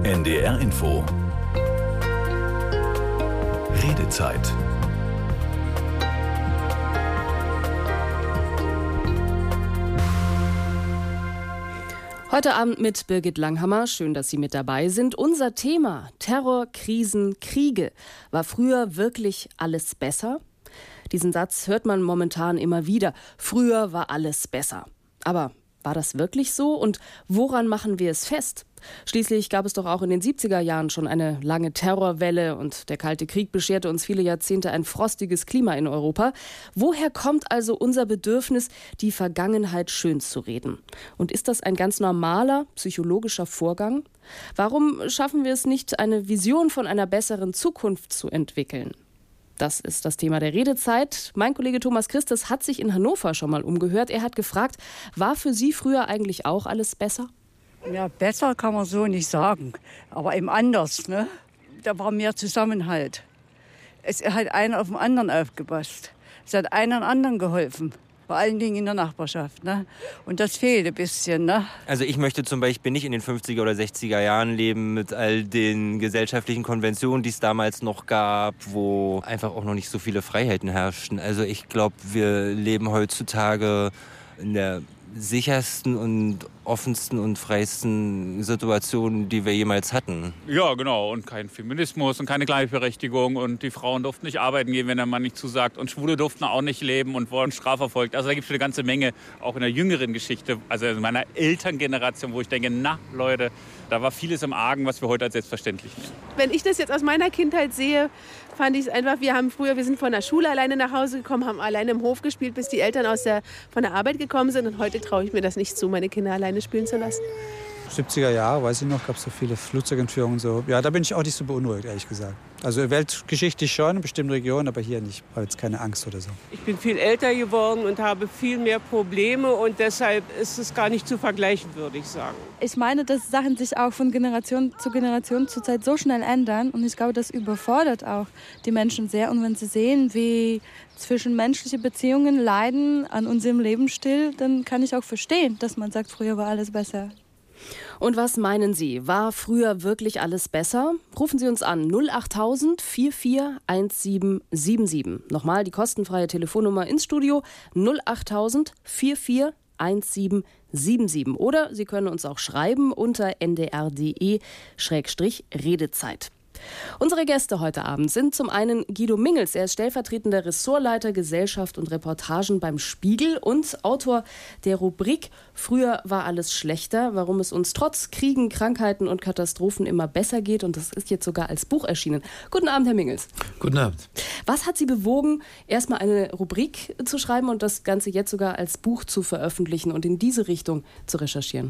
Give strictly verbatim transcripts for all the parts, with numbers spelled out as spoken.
N D R Info. Redezeit. Heute Abend mit Birgit Langhammer. Schön, dass Sie mit dabei sind. Unser Thema: Terror, Krisen, Kriege. War früher wirklich alles besser? Diesen Satz hört man momentan immer wieder. Früher war alles besser. Aber war das wirklich so? Und woran machen wir es fest? Schließlich gab es doch auch in den siebziger Jahren schon eine lange Terrorwelle und der Kalte Krieg bescherte uns viele Jahrzehnte ein frostiges Klima in Europa. Woher kommt also unser Bedürfnis, die Vergangenheit schön zu reden? Und ist das ein ganz normaler psychologischer Vorgang? Warum schaffen wir es nicht, eine Vision von einer besseren Zukunft zu entwickeln? Das ist das Thema der Redezeit. Mein Kollege Thomas Christes hat sich in Hannover schon mal umgehört. Er hat gefragt, war für Sie früher eigentlich auch alles besser? Ja, besser kann man so nicht sagen, aber eben anders, ne? Da war mehr Zusammenhalt. Es hat einer auf den anderen aufgepasst. Es hat einer den anderen geholfen. Vor allen Dingen in der Nachbarschaft, ne? Und das fehlt ein bisschen, ne? Also ich möchte zum Beispiel nicht in den fünfziger oder sechziger Jahren leben mit all den gesellschaftlichen Konventionen, die es damals noch gab, wo einfach auch noch nicht so viele Freiheiten herrschten. Also ich glaube, wir leben heutzutage in der sichersten und offensten und freiesten Situationen, die wir jemals hatten. Ja, genau. Und kein Feminismus und keine Gleichberechtigung. Und die Frauen durften nicht arbeiten gehen, wenn der Mann nicht zusagt. Und Schwule durften auch nicht leben und wurden strafverfolgt. Also da gibt es eine ganze Menge, auch in der jüngeren Geschichte, also in meiner Elterngeneration, wo ich denke, na Leute, da war vieles im Argen, was wir heute als selbstverständlich nehmen. Wenn ich das jetzt aus meiner Kindheit sehe, fand ich es einfach, wir haben früher, wir sind von der Schule alleine nach Hause gekommen, haben alleine im Hof gespielt, bis die Eltern aus der, von der Arbeit gekommen sind. Und heute traue ich mir das nicht zu, meine Kinder alleine spielen zu lassen. siebziger Jahre, weiß ich noch, gab es so viele Flugzeugentführungen und so. Ja, da bin ich auch nicht so beunruhigt, ehrlich gesagt. Also weltgeschichtlich schon, in bestimmten Regionen, aber hier nicht. Ich habe jetzt keine Angst oder so. Ich bin viel älter geworden und habe viel mehr Probleme und deshalb ist es gar nicht zu vergleichen, würde ich sagen. Ich meine, dass Sachen sich auch von Generation zu Generation zurzeit so schnell ändern und ich glaube, das überfordert auch die Menschen sehr. Und wenn sie sehen, wie zwischenmenschliche Beziehungen leiden an unserem Lebensstil, dann kann ich auch verstehen, dass man sagt, früher war alles besser. Und was meinen Sie? War früher wirklich alles besser? Rufen Sie uns an null achttausend vierundvierzig siebzehn siebenundsiebzig. Nochmal die kostenfreie Telefonnummer ins Studio null achttausend vierundvierzig siebzehn siebenundsiebzig. Oder Sie können uns auch schreiben unter n d r punkt d e Schrägstrich Redezeit. Unsere Gäste heute Abend sind zum einen Guido Mingels. Er ist stellvertretender Ressortleiter Gesellschaft und Reportagen beim Spiegel und Autor der Rubrik Früher war alles schlechter, warum es uns trotz Kriegen, Krankheiten und Katastrophen immer besser geht. Und das ist jetzt sogar als Buch erschienen. Guten Abend, Herr Mingels. Guten Abend. Was hat Sie bewogen, erstmal eine Rubrik zu schreiben und das Ganze jetzt sogar als Buch zu veröffentlichen und in diese Richtung zu recherchieren?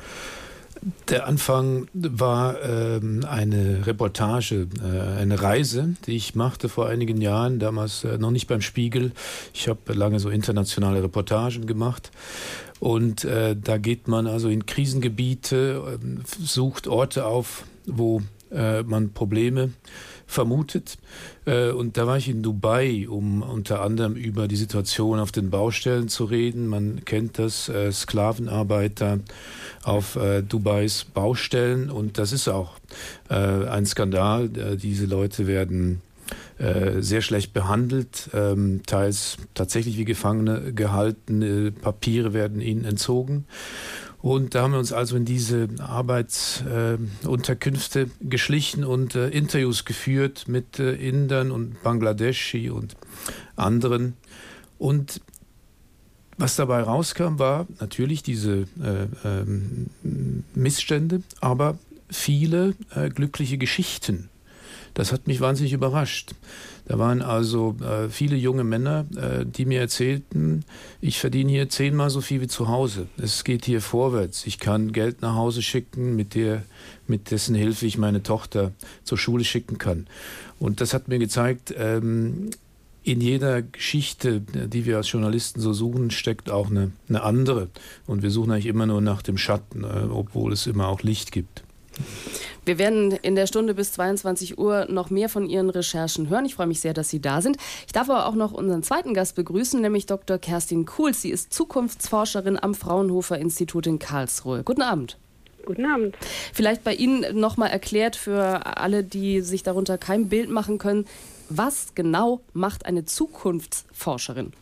Der Anfang war ähm, eine Reportage, äh, eine Reise, die ich machte vor einigen Jahren, damals äh, noch nicht beim Spiegel. Ich habe lange so internationale Reportagen gemacht und äh, da geht man also in Krisengebiete, äh, sucht Orte auf, wo äh, man Probleme vermutet. Und da war ich in Dubai, um unter anderem über die Situation auf den Baustellen zu reden. Man kennt das, äh, Sklavenarbeiter auf äh, Dubais Baustellen. Und das ist auch äh, ein Skandal. Äh, diese Leute werden äh, sehr schlecht behandelt, ähm, teils tatsächlich wie Gefangene gehalten. Äh, Papiere werden ihnen entzogen. Und da haben wir uns also in diese Arbeitsunterkünfte äh, geschlichen und äh, Interviews geführt mit äh, Indern und Bangladeschi und anderen. Und was dabei rauskam, war natürlich diese äh, äh, Missstände, aber viele äh, glückliche Geschichten. Das hat mich wahnsinnig überrascht. Da waren also äh, viele junge Männer, äh, die mir erzählten, ich verdiene hier zehnmal so viel wie zu Hause. Es geht hier vorwärts. Ich kann Geld nach Hause schicken, mit, der, mit dessen Hilfe ich meine Tochter zur Schule schicken kann. Und das hat mir gezeigt, ähm, in jeder Geschichte, die wir als Journalisten so suchen, steckt auch eine, eine andere. Und wir suchen eigentlich immer nur nach dem Schatten, äh, obwohl es immer auch Licht gibt. Wir werden in der Stunde bis zweiundzwanzig Uhr noch mehr von Ihren Recherchen hören. Ich freue mich sehr, dass Sie da sind. Ich darf aber auch noch unseren zweiten Gast begrüßen, nämlich Doktor Kerstin Kuhls. Sie ist Zukunftsforscherin am Fraunhofer Institut in Karlsruhe. Guten Abend. Guten Abend. Vielleicht bei Ihnen nochmal erklärt für alle, die sich darunter kein Bild machen können, was genau macht eine Zukunftsforscherin?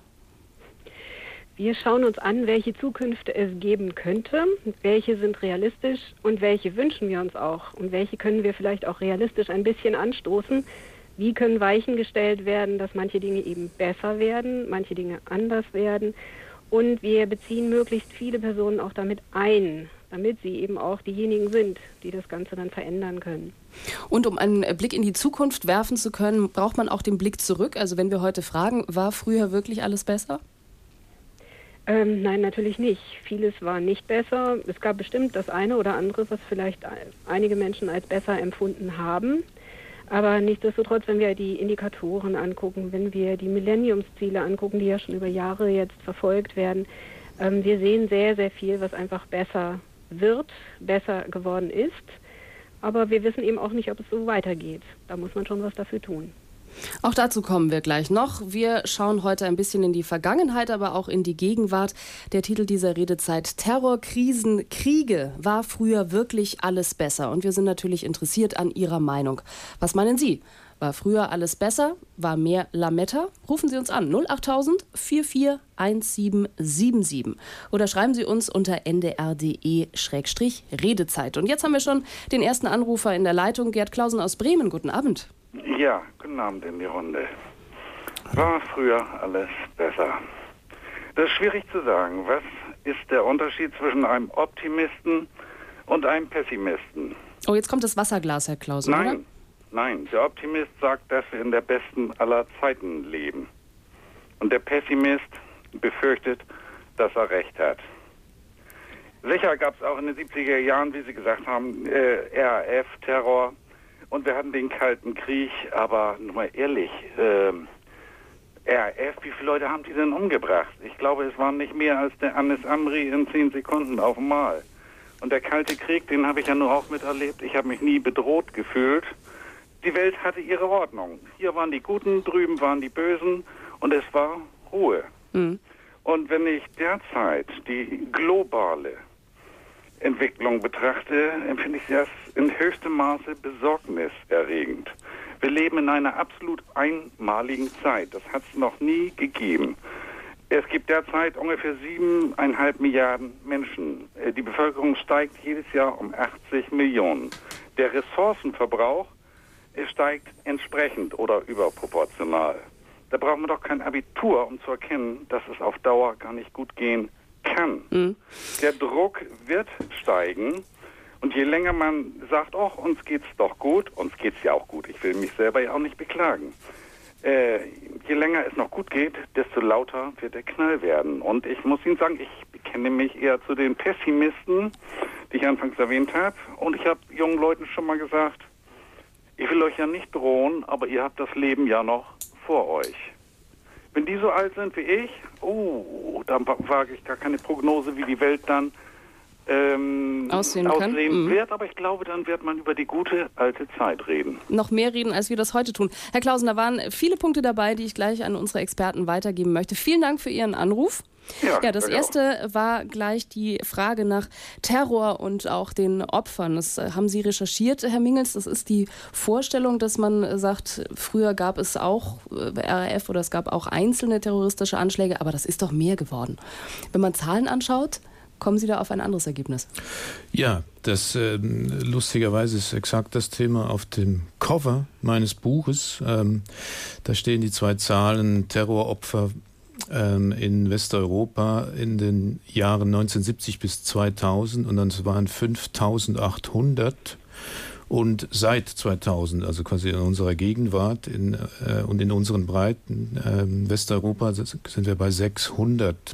Wir schauen uns an, welche Zukünfte es geben könnte, welche sind realistisch und welche wünschen wir uns auch und welche können wir vielleicht auch realistisch ein bisschen anstoßen. Wie können Weichen gestellt werden, dass manche Dinge eben besser werden, manche Dinge anders werden, und wir beziehen möglichst viele Personen auch damit ein, damit sie eben auch diejenigen sind, die das Ganze dann verändern können. Und um einen Blick in die Zukunft werfen zu können, braucht man auch den Blick zurück. Also wenn wir heute fragen, war früher wirklich alles besser? Ähm, nein, natürlich nicht. Vieles war nicht besser. Es gab bestimmt das eine oder andere, was vielleicht einige Menschen als besser empfunden haben. Aber nichtsdestotrotz, wenn wir die Indikatoren angucken, wenn wir die Millenniumsziele angucken, die ja schon über Jahre jetzt verfolgt werden, ähm, wir sehen sehr, sehr viel, was einfach besser wird, besser geworden ist. Aber wir wissen eben auch nicht, ob es so weitergeht. Da muss man schon was dafür tun. Auch dazu kommen wir gleich noch. Wir schauen heute ein bisschen in die Vergangenheit, aber auch in die Gegenwart. Der Titel dieser Redezeit: Terror, Krisen, Kriege. War früher wirklich alles besser? Und wir sind natürlich interessiert an Ihrer Meinung. Was meinen Sie? War früher alles besser? War mehr Lametta? Rufen Sie uns an null achttausend vierundvierzig siebzehn siebenundsiebzig oder schreiben Sie uns unter n d r punkt d e Schrägstrich Redezeit. Und jetzt haben wir schon den ersten Anrufer in der Leitung, Gerd Clausen aus Bremen. Guten Abend. Ja, guten Abend in die Runde. War früher alles besser? Das ist schwierig zu sagen. Was ist der Unterschied zwischen einem Optimisten und einem Pessimisten? Oh, jetzt kommt das Wasserglas, Herr Clausen, Nein, oder? nein. Der Optimist sagt, dass wir in der besten aller Zeiten leben. Und der Pessimist befürchtet, dass er recht hat. Sicher gab es auch in den siebziger Jahren, wie Sie gesagt haben, äh, R A F, Terror. Und wir hatten den Kalten Krieg, aber nur mal ehrlich, äh, R A F, wie viele Leute haben die denn umgebracht? Ich glaube, es waren nicht mehr als der Anis Amri in zehn Sekunden auf einmal. Und der Kalte Krieg, den habe ich ja nur auch miterlebt. Ich habe mich nie bedroht gefühlt. Die Welt hatte ihre Ordnung. Hier waren die Guten, drüben waren die Bösen und es war Ruhe. Mhm. Und wenn ich derzeit die globale Entwicklung betrachte, empfinde ich das in höchstem Maße besorgniserregend. Wir leben in einer absolut einmaligen Zeit. Das hat es noch nie gegeben. Es gibt derzeit ungefähr siebeneinhalb Milliarden Menschen. Die Bevölkerung steigt jedes Jahr um achtzig Millionen. Der Ressourcenverbrauch steigt entsprechend oder überproportional. Da braucht man doch kein Abitur, um zu erkennen, dass es auf Dauer gar nicht gut gehen kann. Mhm. Der Druck wird steigen und je länger man sagt, ach, uns geht's doch gut, uns geht's ja auch gut, ich will mich selber ja auch nicht beklagen, äh, je länger es noch gut geht, desto lauter wird der Knall werden. Und ich muss Ihnen sagen, ich bekenne mich eher zu den Pessimisten, die ich anfangs erwähnt habe, und ich habe jungen Leuten schon mal gesagt, ich will euch ja nicht drohen, aber ihr habt das Leben ja noch vor euch. Wenn die so alt sind wie ich, oh, dann wage ich gar keine Prognose, wie die Welt dann ähm, aussehen, aussehen mhm. wird. Aber ich glaube, dann wird man über die gute alte Zeit reden. Noch mehr reden, als wir das heute tun. Herr Clausen, da waren viele Punkte dabei, die ich gleich an unsere Experten weitergeben möchte. Vielen Dank für Ihren Anruf. Ja, ja, das erste auch. war gleich die Frage nach Terror und auch den Opfern. Das haben Sie recherchiert, Herr Mingels. Das ist die Vorstellung, dass man sagt, früher gab es auch R A F oder es gab auch einzelne terroristische Anschläge, aber das ist doch mehr geworden. Wenn man Zahlen anschaut, kommen Sie da auf ein anderes Ergebnis? Ja, das äh, lustigerweise ist exakt das Thema auf dem Cover meines Buches. Ähm, da stehen die zwei Zahlen: Terroropfer in Westeuropa in den Jahren neunzehnhundertsiebzig bis zweitausend, und dann waren fünftausendachthundert, und seit zweitausend, also quasi in unserer Gegenwart in, äh, und in unseren Breiten äh, Westeuropa sind wir bei sechshundert.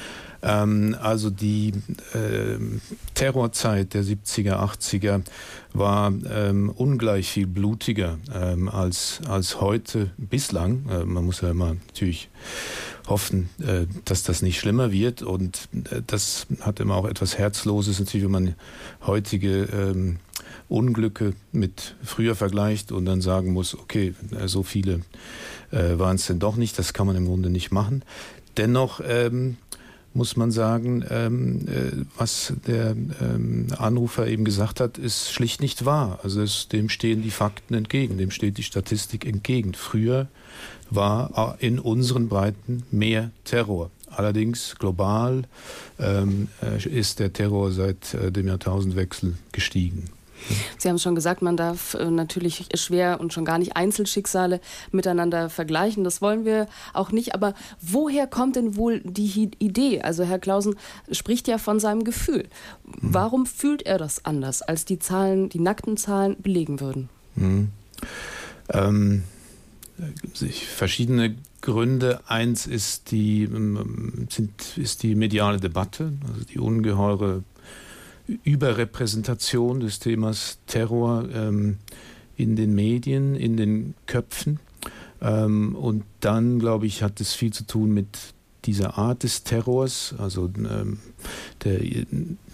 Ähm, also die äh, Terrorzeit der siebziger, achtziger war ähm, ungleich viel blutiger ähm, als, als heute bislang. Äh, man muss ja immer natürlich hoffen, äh, dass das nicht schlimmer wird, und äh, das hat immer auch etwas Herzloses, natürlich, wenn man heutige ähm, Unglücke mit früher vergleicht und dann sagen muss, okay, äh, so viele äh, waren es denn doch nicht, das kann man im Grunde nicht machen. Dennoch ähm, muss man sagen, ähm, äh, was der ähm, Anrufer eben gesagt hat, ist schlicht nicht wahr. Also es, dem stehen die Fakten entgegen, dem steht die Statistik entgegen. Früher war in unseren Breiten mehr Terror. Allerdings global ähm, ist der Terror seit äh, dem Jahrtausendwechsel gestiegen. Sie haben schon gesagt, man darf äh, natürlich schwer und schon gar nicht Einzelschicksale miteinander vergleichen. Das wollen wir auch nicht. Aber woher kommt denn wohl die Idee? Also Herr Clausen spricht ja von seinem Gefühl. Warum fühlt er das anders, als die Zahlen, die nackten Zahlen belegen würden? Hm. Ähm, verschiedene Gründe. Eins ist die, sind, ist die mediale Debatte, also die ungeheure Überrepräsentation des Themas Terror ähm, in den Medien, in den Köpfen. Ähm, und dann, glaube ich, hat es viel zu tun mit dieser Art des Terrors, also ähm, der äh,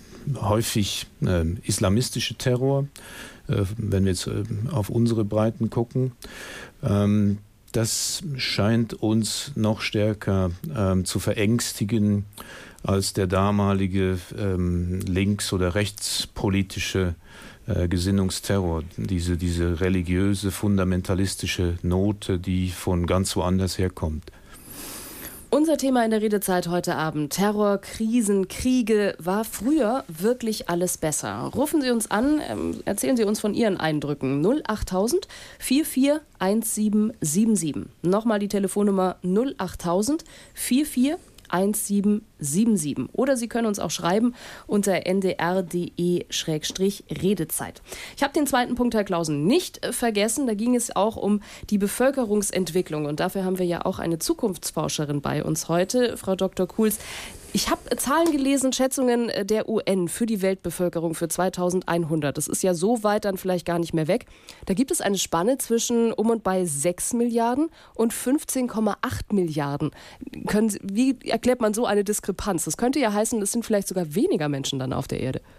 häufig äh, islamistische Terror, äh, wenn wir jetzt äh, auf unsere Breiten gucken. Ähm, das scheint uns noch stärker ähm, zu verängstigen als der damalige ähm, links- oder rechtspolitische äh, Gesinnungsterror, diese, diese religiöse, fundamentalistische Note, die von ganz woanders herkommt. Unser Thema in der Redezeit heute Abend: Terror, Krisen, Kriege. War früher wirklich alles besser? Rufen Sie uns an, ähm, erzählen Sie uns von Ihren Eindrücken. null achttausend vierundvierzig siebzehn siebenundsiebzig. Nochmal die Telefonnummer null achttausend vierundvierzig siebzehn siebenundsiebzig. Oder Sie können uns auch schreiben unter n d r punkt d e Schrägstrich Redezeit. Ich habe den zweiten Punkt, Herr Clausen, nicht vergessen. Da ging es auch um die Bevölkerungsentwicklung. Und dafür haben wir ja auch eine Zukunftsforscherin bei uns heute, Frau Doktor Kuhls. Ich habe Zahlen gelesen, Schätzungen der U N für die Weltbevölkerung für zweitausendeinhundert. Das ist ja so weit dann vielleicht gar nicht mehr weg. Da gibt es eine Spanne zwischen um und bei sechs Milliarden und fünfzehn Komma acht Milliarden. Können Sie, wie erklärt man so eine Diskrepanz? Das könnte ja heißen, es sind vielleicht sogar weniger Menschen dann auf der Erde.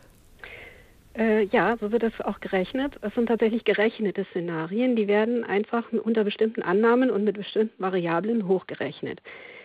Äh, ja, so wird es auch gerechnet. Es sind tatsächlich gerechnete Szenarien. Die werden einfach unter bestimmten Annahmen und mit bestimmten Variablen hochgerechnet.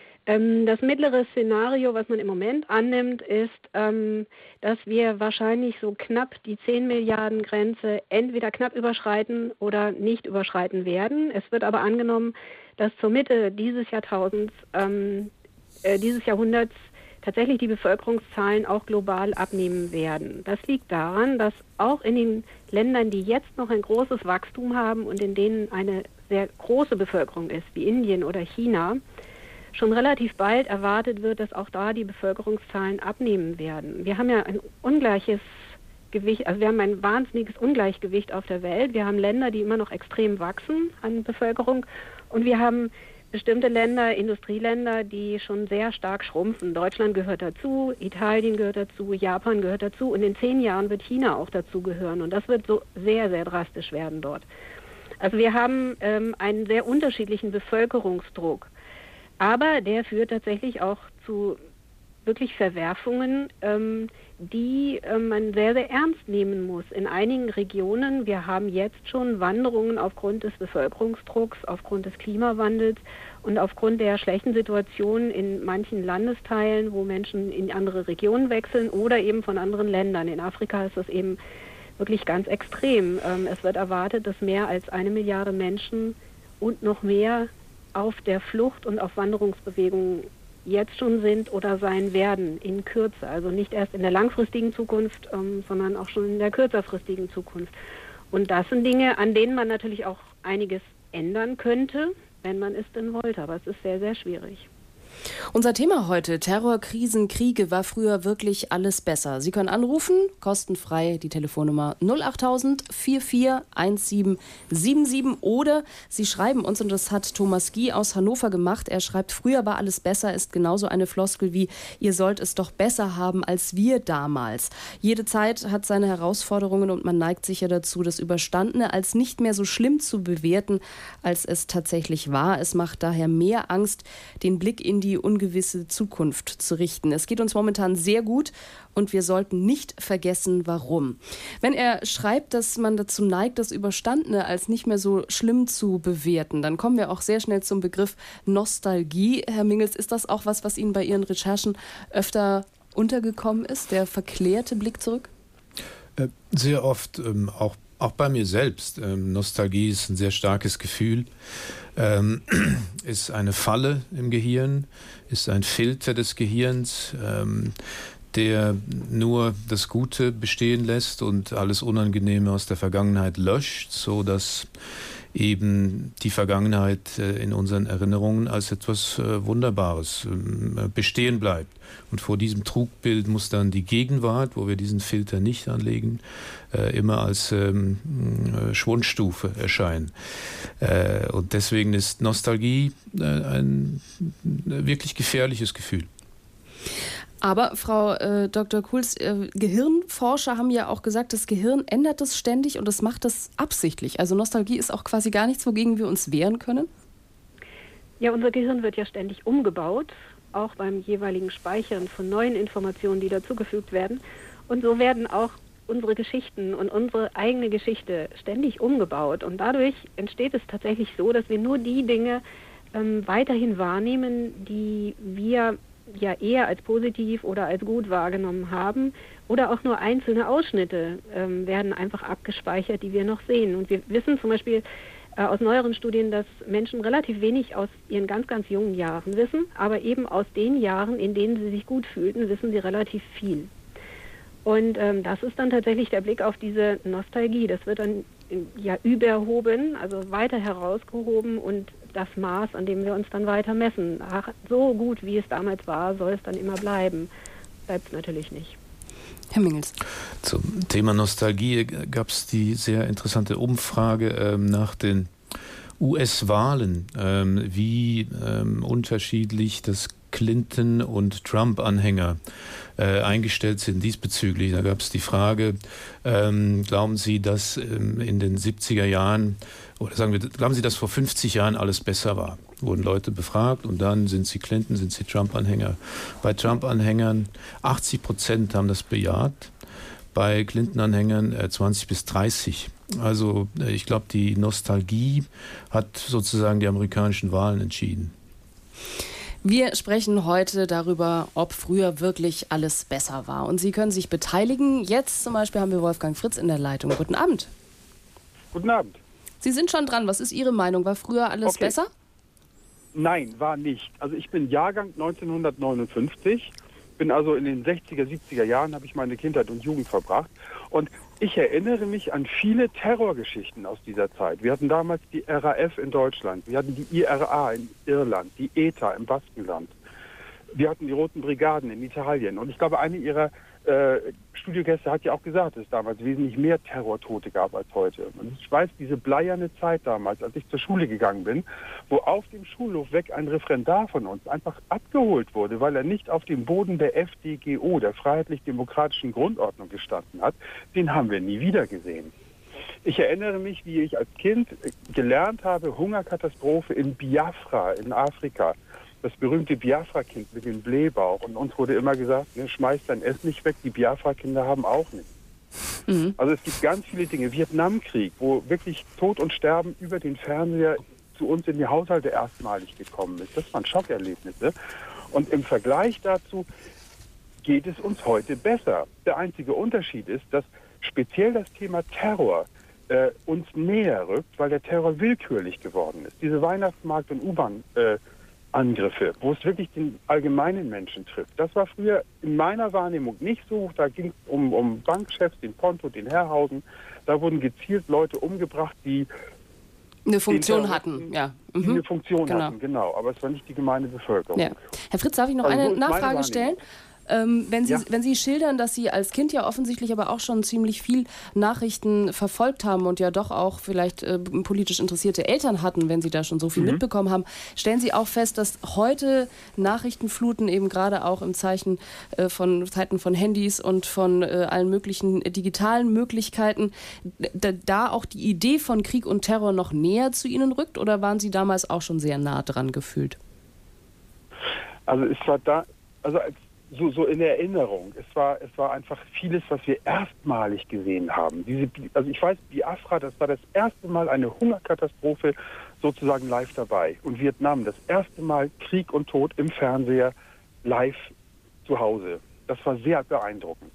Das mittlere Szenario, was man im Moment annimmt, ist, ähm, dass wir wahrscheinlich so knapp die zehn Milliarden Grenze entweder knapp überschreiten oder nicht überschreiten werden. Es wird aber angenommen, dass zur Mitte dieses Jahrtausends, ähm, äh, dieses Jahrhunderts tatsächlich die Bevölkerungszahlen auch global abnehmen werden. Das liegt daran, dass auch in den Ländern, die jetzt noch ein großes Wachstum haben und in denen eine sehr große Bevölkerung ist, wie Indien oder China, schon relativ bald erwartet wird, dass auch da die Bevölkerungszahlen abnehmen werden. Wir haben ja ein ungleiches Gewicht, also wir haben ein wahnsinniges Ungleichgewicht auf der Welt. Wir haben Länder, die immer noch extrem wachsen an Bevölkerung, und wir haben bestimmte Länder, Industrieländer, die schon sehr stark schrumpfen. Deutschland gehört dazu, Italien gehört dazu, Japan gehört dazu, und in zehn Jahren wird China auch dazu gehören, und das wird so sehr, sehr drastisch werden dort. Also wir haben ähm, einen sehr unterschiedlichen Bevölkerungsdruck. Aber der führt tatsächlich auch zu wirklich Verwerfungen, ähm, die äh, man sehr, sehr ernst nehmen muss. In einigen Regionen, wir haben jetzt schon Wanderungen aufgrund des Bevölkerungsdrucks, aufgrund des Klimawandels und aufgrund der schlechten Situation in manchen Landesteilen, wo Menschen in andere Regionen wechseln oder eben von anderen Ländern. In Afrika ist das eben wirklich ganz extrem. Ähm, es wird erwartet, dass mehr als eine Milliarde Menschen und noch mehr auf der Flucht und auf Wanderungsbewegungen jetzt schon sind oder sein werden in Kürze. Also nicht erst in der langfristigen Zukunft, ähm, sondern auch schon in der kürzerfristigen Zukunft. Und das sind Dinge, an denen man natürlich auch einiges ändern könnte, wenn man es denn wollte. Aber es ist sehr, sehr schwierig. Unser Thema heute: Terror, Krisen, Kriege. War früher wirklich alles besser? Sie können anrufen, kostenfrei, die Telefonnummer null achttausend vierundvierzig siebzehn siebenundsiebzig, oder Sie schreiben uns, und das hat Thomas Gie aus Hannover gemacht. Er schreibt: Früher war alles besser ist genauso eine Floskel wie ihr sollt es doch besser haben als wir damals. Jede Zeit hat seine Herausforderungen, und man neigt sicher dazu, das Überstandene als nicht mehr so schlimm zu bewerten, als es tatsächlich war. Es macht daher mehr Angst, den Blick in die die ungewisse Zukunft zu richten. Es geht uns momentan sehr gut und wir sollten nicht vergessen, warum. Wenn er schreibt, dass man dazu neigt, das Überstandene als nicht mehr so schlimm zu bewerten, dann kommen wir auch sehr schnell zum Begriff Nostalgie. Herr Mingels, ist das auch was, was Ihnen bei Ihren Recherchen öfter untergekommen ist, der verklärte Blick zurück? Sehr oft, ähm, auch, auch bei mir selbst. Ähm, Nostalgie ist ein sehr starkes Gefühl, ähm, ist eine Falle im Gehirn, ist ein Filter des Gehirns, ähm, der nur das Gute bestehen lässt und alles Unangenehme aus der Vergangenheit löscht, so dass eben die Vergangenheit in unseren Erinnerungen als etwas Wunderbares bestehen bleibt. Und vor diesem Trugbild muss dann die Gegenwart, wo wir diesen Filter nicht anlegen, immer als Schwundstufe erscheinen. Und deswegen ist Nostalgie ein wirklich gefährliches Gefühl. Aber Frau äh, Doktor Kuhls, äh, Gehirnforscher haben ja auch gesagt, das Gehirn ändert es ständig und es macht das absichtlich. Also Nostalgie ist auch quasi gar nichts, wogegen wir uns wehren können? Ja, unser Gehirn wird ja ständig umgebaut, auch beim jeweiligen Speichern von neuen Informationen, die dazugefügt werden. Und so werden auch unsere Geschichten und unsere eigene Geschichte ständig umgebaut. Und dadurch entsteht es tatsächlich so, dass wir nur die Dinge ähm, weiterhin wahrnehmen, die wir ja eher als positiv oder als gut wahrgenommen haben, oder auch nur einzelne Ausschnitte ähm, werden einfach abgespeichert, die wir noch sehen. Und wir wissen zum Beispiel äh, aus neueren Studien, dass Menschen relativ wenig aus ihren ganz, ganz jungen Jahren wissen, aber eben aus den Jahren, in denen sie sich gut fühlten, wissen sie relativ viel. Und ähm, das ist dann tatsächlich der Blick auf diese Nostalgie. Das wird dann ja überhoben, also weiter herausgehoben, und das Maß, an dem wir uns dann weiter messen. Ach, so gut, wie es damals war, soll es dann immer bleiben. Bleibt es natürlich nicht. Herr Mingels. Zum Thema Nostalgie gab es die sehr interessante Umfrage ähm, nach den U S-Wahlen, ähm, wie ähm, unterschiedlich das Clinton- und Trump-Anhänger äh, eingestellt sind diesbezüglich. Da gab es die Frage, ähm, glauben Sie, dass ähm, in den siebziger Jahren, oder sagen wir, glauben Sie, dass vor fünfzig Jahren alles besser war? Wurden Leute befragt und dann sind sie Clinton, sind sie Trump-Anhänger. Bei Trump-Anhängern achtzig Prozent haben das bejaht, bei Clinton-Anhängern äh, zwanzig bis dreißig. Also äh, ich glaube, die Nostalgie hat sozusagen die amerikanischen Wahlen entschieden. Wir sprechen heute darüber, ob früher wirklich alles besser war. Und Sie können sich beteiligen. Jetzt zum Beispiel haben wir Wolfgang Fritz in der Leitung. Guten Abend. Guten Abend. Sie sind schon dran. Was ist Ihre Meinung? War früher alles okay. besser? Nein, war nicht. Also ich bin Jahrgang neunzehnhundertneunundfünfzig. Bin also in den sechziger, siebziger Jahren habe ich meine Kindheit und Jugend verbracht. Und ich erinnere mich an viele Terrorgeschichten aus dieser Zeit. Wir hatten damals die R A F in Deutschland, wir hatten die I R A in Irland, die E T A im Baskenland. Wir hatten die Roten Brigaden in Italien. Und ich glaube, eine ihrer äh, Studiogäste hat ja auch gesagt, dass es damals wesentlich mehr Terrortote gab als heute. Und ich weiß, diese bleierne Zeit damals, als ich zur Schule gegangen bin, wo auf dem Schulhof weg ein Referendar von uns einfach abgeholt wurde, weil er nicht auf dem Boden der F D G O, der freiheitlich-demokratischen Grundordnung, gestanden hat, den haben wir nie wieder gesehen. Ich erinnere mich, wie ich als Kind gelernt habe, Hungerkatastrophe in Biafra in Afrika. Das berühmte Biafra-Kind mit dem Blähbauch. Und uns wurde immer gesagt, ne, schmeiß dein Essen nicht weg, die Biafra-Kinder haben auch nichts. Mhm. Also es gibt ganz viele Dinge. Vietnamkrieg, wo wirklich Tod und Sterben über den Fernseher zu uns in die Haushalte erstmalig gekommen ist. Das waren Schockerlebnisse. Und im Vergleich dazu geht es uns heute besser. Der einzige Unterschied ist, dass speziell das Thema Terror äh, uns näher rückt, weil der Terror willkürlich geworden ist. Diese Weihnachtsmarkt- und U-Bahn- äh, Angriffe, wo es wirklich den allgemeinen Menschen trifft. Das war früher in meiner Wahrnehmung nicht so. Da ging es um, um Bankchefs, den Ponto, den Herrhausen. Da wurden gezielt Leute umgebracht, die eine Funktion hatten. Ja. Mhm. Die eine Funktion genau. hatten, genau. Aber es war nicht die gemeine Bevölkerung. Ja. Herr Fritz, darf ich noch also eine so Nachfrage stellen? Ähm, wenn, Sie, ja. wenn Sie schildern, dass Sie als Kind ja offensichtlich aber auch schon ziemlich viel Nachrichten verfolgt haben und ja doch auch vielleicht äh, politisch interessierte Eltern hatten, wenn Sie da schon so viel mhm. mitbekommen haben, stellen Sie auch fest, dass heute Nachrichtenfluten eben gerade auch im Zeichen äh, von Zeiten von Handys und von äh, allen möglichen digitalen Möglichkeiten, da, da auch die Idee von Krieg und Terror noch näher zu Ihnen rückt, oder waren Sie damals auch schon sehr nah dran gefühlt? Also es war da, also als, so, so in der Erinnerung, es war, es war einfach vieles, was wir erstmalig gesehen haben. Diese, also ich weiß, Biafra, das war das erste Mal eine Hungerkatastrophe sozusagen live dabei. Und Vietnam, das erste Mal Krieg und Tod im Fernseher live zu Hause. Das war sehr beeindruckend.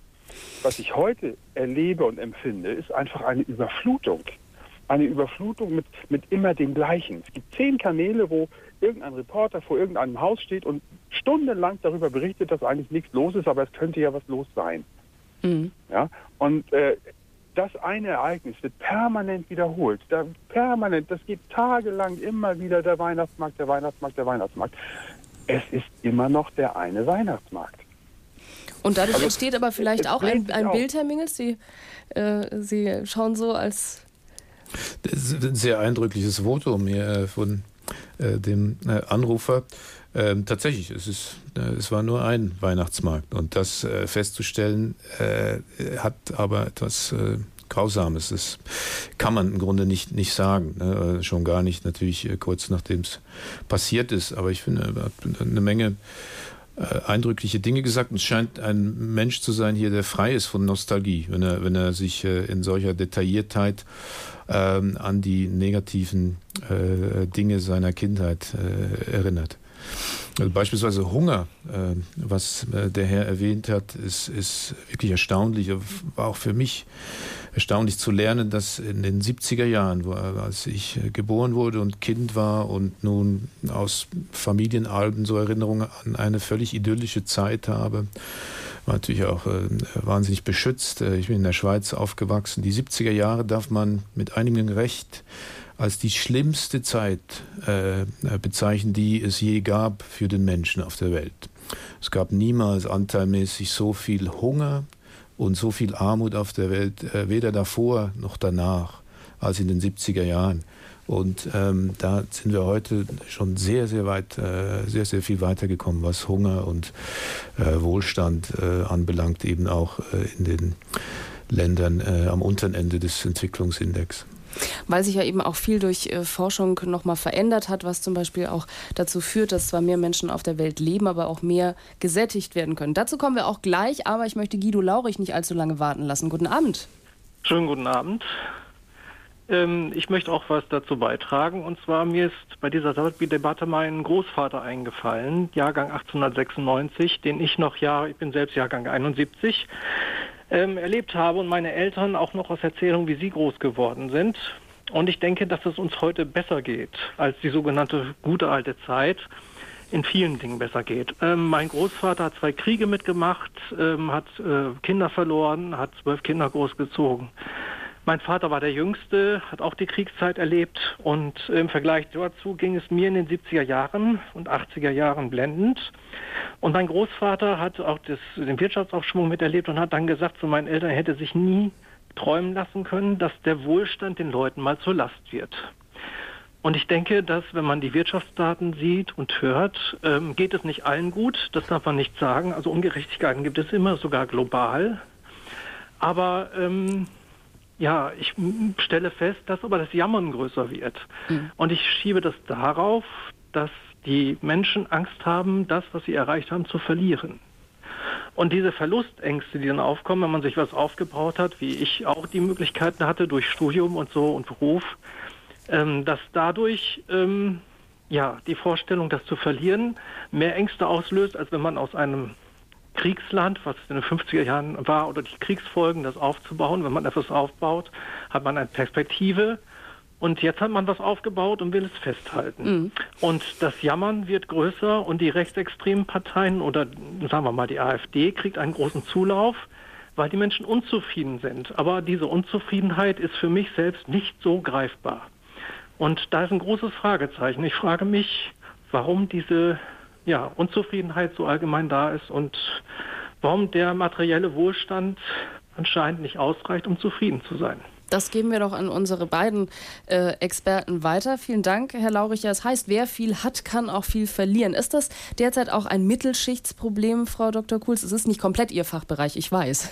Was ich heute erlebe und empfinde, ist einfach eine Überflutung. Eine Überflutung mit, mit immer dem Gleichen. Es gibt zehn Kanäle, wo irgendein Reporter vor irgendeinem Haus steht und stundenlang darüber berichtet, dass eigentlich nichts los ist, aber es könnte ja was los sein. Mhm. Ja? Und äh, das eine Ereignis wird permanent wiederholt. Da, permanent, das geht tagelang immer wieder der Weihnachtsmarkt, der Weihnachtsmarkt, der Weihnachtsmarkt. Es ist immer noch der eine Weihnachtsmarkt. Und dadurch also, entsteht aber vielleicht auch ein, ein auch. Bild, Herr Mingels, Sie, äh, Sie schauen so als... Das ist ein sehr eindrückliches Votum hier von äh, dem äh, Anrufer. Ähm, tatsächlich, es, ist, äh, es war nur ein Weihnachtsmarkt. Und das äh, festzustellen, äh, hat aber etwas äh, Grausames. Das kann man im Grunde nicht, nicht sagen. Ne? Schon gar nicht natürlich äh, kurz nachdem es passiert ist. Aber ich finde, er hat eine Menge äh, eindrückliche Dinge gesagt. Und es scheint ein Mensch zu sein hier, der frei ist von Nostalgie, wenn er, wenn er sich äh, in solcher Detailliertheit ähm, an die negativen äh, Dinge seiner Kindheit äh, erinnert. Also beispielsweise Hunger, äh, was äh, der Herr erwähnt hat, ist, ist wirklich erstaunlich. War auch für mich erstaunlich zu lernen, dass in den siebziger Jahren, wo, als ich äh, geboren wurde und Kind war und nun aus Familienalben so Erinnerungen an eine völlig idyllische Zeit habe, war natürlich auch äh, wahnsinnig beschützt. Äh, ich bin in der Schweiz aufgewachsen. Die siebziger Jahre darf man mit einigem Recht als die schlimmste Zeit äh, bezeichnen, die es je gab für den Menschen auf der Welt. Es gab niemals anteilmäßig so viel Hunger und so viel Armut auf der Welt, äh, weder davor noch danach, als in den siebziger Jahren. Und ähm, da sind wir heute schon sehr, sehr weit, äh, sehr, sehr viel weitergekommen, was Hunger und äh, Wohlstand äh, anbelangt, eben auch äh, in den Ländern äh, am unteren Ende des Entwicklungsindex. Weil sich ja eben auch viel durch äh, Forschung nochmal verändert hat, was zum Beispiel auch dazu führt, dass zwar mehr Menschen auf der Welt leben, aber auch mehr gesättigt werden können. Dazu kommen wir auch gleich, aber ich möchte Guido Laurich nicht allzu lange warten lassen. Guten Abend. Schönen guten Abend. Ähm, ich möchte auch was dazu beitragen. Und zwar, mir ist bei dieser Debatte mein Großvater eingefallen, Jahrgang achtzehnhundertsechsundneunzig, den ich noch, ja, ich bin selbst Jahrgang einundsiebzig, Ähm, erlebt habe und meine Eltern auch noch aus Erzählungen, wie sie groß geworden sind. Und ich denke, dass es uns heute besser geht als die sogenannte gute alte Zeit, in vielen Dingen besser geht. Ähm, mein Großvater hat zwei Kriege mitgemacht, ähm, hat äh, Kinder verloren, hat zwölf Kinder großgezogen. Mein Vater war der Jüngste, hat auch die Kriegszeit erlebt und im Vergleich dazu ging es mir in den siebziger Jahren und achtziger Jahren blendend. Und mein Großvater hat auch das, den Wirtschaftsaufschwung miterlebt und hat dann gesagt zu meinen Eltern, er hätte sich nie träumen lassen können, dass der Wohlstand den Leuten mal zur Last wird. Und ich denke, dass wenn man die Wirtschaftsdaten sieht und hört, ähm, geht es nicht allen gut, das darf man nicht sagen. Also Ungerechtigkeiten gibt es immer, sogar global. Aber ähm, ja, ich stelle fest, dass aber das Jammern größer wird. Mhm. Und ich schiebe das darauf, dass die Menschen Angst haben, das, was sie erreicht haben, zu verlieren. Und diese Verlustängste, die dann aufkommen, wenn man sich was aufgebaut hat, wie ich auch die Möglichkeiten hatte durch Studium und so und Beruf, ähm, dass dadurch ähm, ja die Vorstellung, das zu verlieren, mehr Ängste auslöst, als wenn man aus einem Kriegsland, was in den fünfziger Jahren war, oder die Kriegsfolgen, das aufzubauen. Wenn man etwas aufbaut, hat man eine Perspektive. Und jetzt hat man was aufgebaut und will es festhalten. Mhm. Und das Jammern wird größer und die rechtsextremen Parteien oder sagen wir mal die AfD kriegt einen großen Zulauf, weil die Menschen unzufrieden sind. Aber diese Unzufriedenheit ist für mich selbst nicht so greifbar. Und da ist ein großes Fragezeichen. Ich frage mich, warum diese ja, Unzufriedenheit so allgemein da ist und warum der materielle Wohlstand anscheinend nicht ausreicht, um zufrieden zu sein. Das geben wir doch an unsere beiden äh, Experten weiter. Vielen Dank, Herr Lauricher. Es heißt, wer viel hat, kann auch viel verlieren. Ist das derzeit auch ein Mittelschichtsproblem, Frau Doktor Kuhls? Es ist nicht komplett Ihr Fachbereich, ich weiß.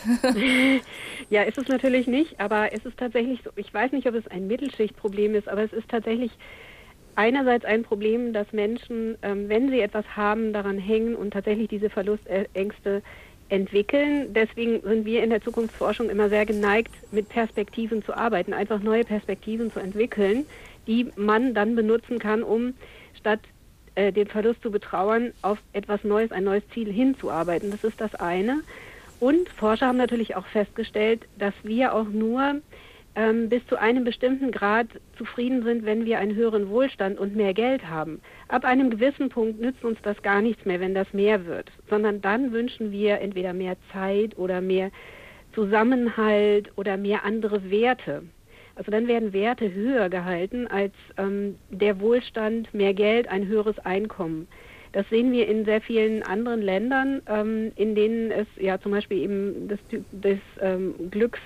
Ja, ist es natürlich nicht, aber es ist tatsächlich so, ich weiß nicht, ob es ein Mittelschichtproblem ist, aber es ist tatsächlich einerseits ein Problem, dass Menschen, ähm, wenn sie etwas haben, daran hängen und tatsächlich diese Verlustängste entwickeln. Deswegen sind wir in der Zukunftsforschung immer sehr geneigt, mit Perspektiven zu arbeiten, einfach neue Perspektiven zu entwickeln, die man dann benutzen kann, um statt äh, den Verlust zu betrauern, auf etwas Neues, ein neues Ziel hinzuarbeiten. Das ist das eine. Und Forscher haben natürlich auch festgestellt, dass wir auch nur ähm, bis zu einem bestimmten Grad zufrieden sind, wenn wir einen höheren Wohlstand und mehr Geld haben. Ab einem gewissen Punkt nützt uns das gar nichts mehr, wenn das mehr wird, sondern dann wünschen wir entweder mehr Zeit oder mehr Zusammenhalt oder mehr andere Werte. Also dann werden Werte höher gehalten als ähm, der Wohlstand, mehr Geld, ein höheres Einkommen. Das sehen wir in sehr vielen anderen Ländern, ähm, in denen es ja zum Beispiel eben das, das ähm,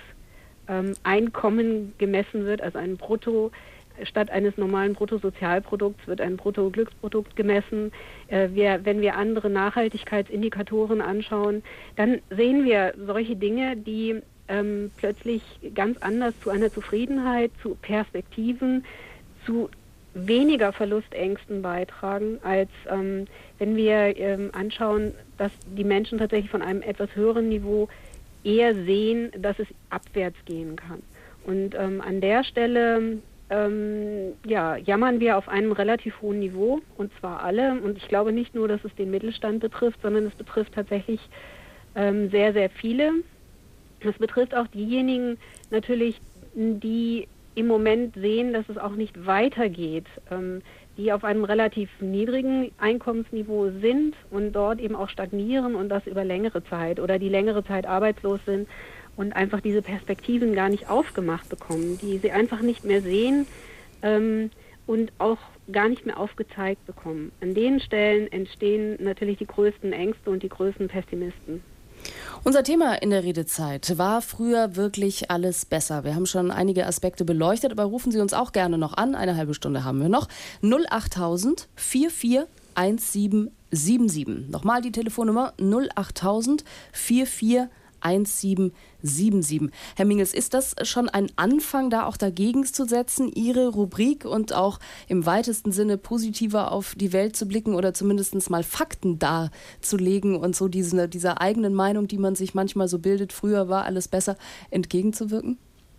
Glückseinkommen ähm, gemessen wird, also ein Brutto, statt eines normalen Bruttosozialprodukts wird ein Bruttoglücksprodukt gemessen. Äh, wir, wenn wir andere Nachhaltigkeitsindikatoren anschauen, dann sehen wir solche Dinge, die ähm, plötzlich ganz anders zu einer Zufriedenheit, zu Perspektiven, zu weniger Verlustängsten beitragen, als ähm, wenn wir ähm, anschauen, dass die Menschen tatsächlich von einem etwas höheren Niveau eher sehen, dass es abwärts gehen kann. Und ähm, an der Stelle ähm, ja, jammern wir auf einem relativ hohen Niveau, und zwar alle. Und ich glaube nicht nur, dass es den Mittelstand betrifft, sondern es betrifft tatsächlich ähm, sehr, sehr viele. Es betrifft auch diejenigen natürlich, die im Moment sehen, dass es auch nicht weitergeht, ähm, die auf einem relativ niedrigen Einkommensniveau sind und dort eben auch stagnieren und das über längere Zeit oder die längere Zeit arbeitslos sind und einfach diese Perspektiven gar nicht aufgemacht bekommen, die sie einfach nicht mehr sehen ähm, und auch gar nicht mehr aufgezeigt bekommen. An den Stellen entstehen natürlich die größten Ängste und die größten Pessimisten. Unser Thema in der Redezeit: War früher wirklich alles besser? Wir haben schon einige Aspekte beleuchtet, aber rufen Sie uns auch gerne noch an. Eine halbe Stunde haben wir noch. null achttausend vierundvierzig siebenzehn. Nochmal die Telefonnummer null achttausend vierundvierzig siebenzehn. Herr Mingels, ist das schon ein Anfang, da auch dagegen zu setzen, Ihre Rubrik und auch im weitesten Sinne positiver auf die Welt zu blicken oder zumindest mal Fakten darzulegen und so diese, dieser eigenen Meinung, die man sich manchmal so bildet, früher war alles besser, entgegenzuwirken?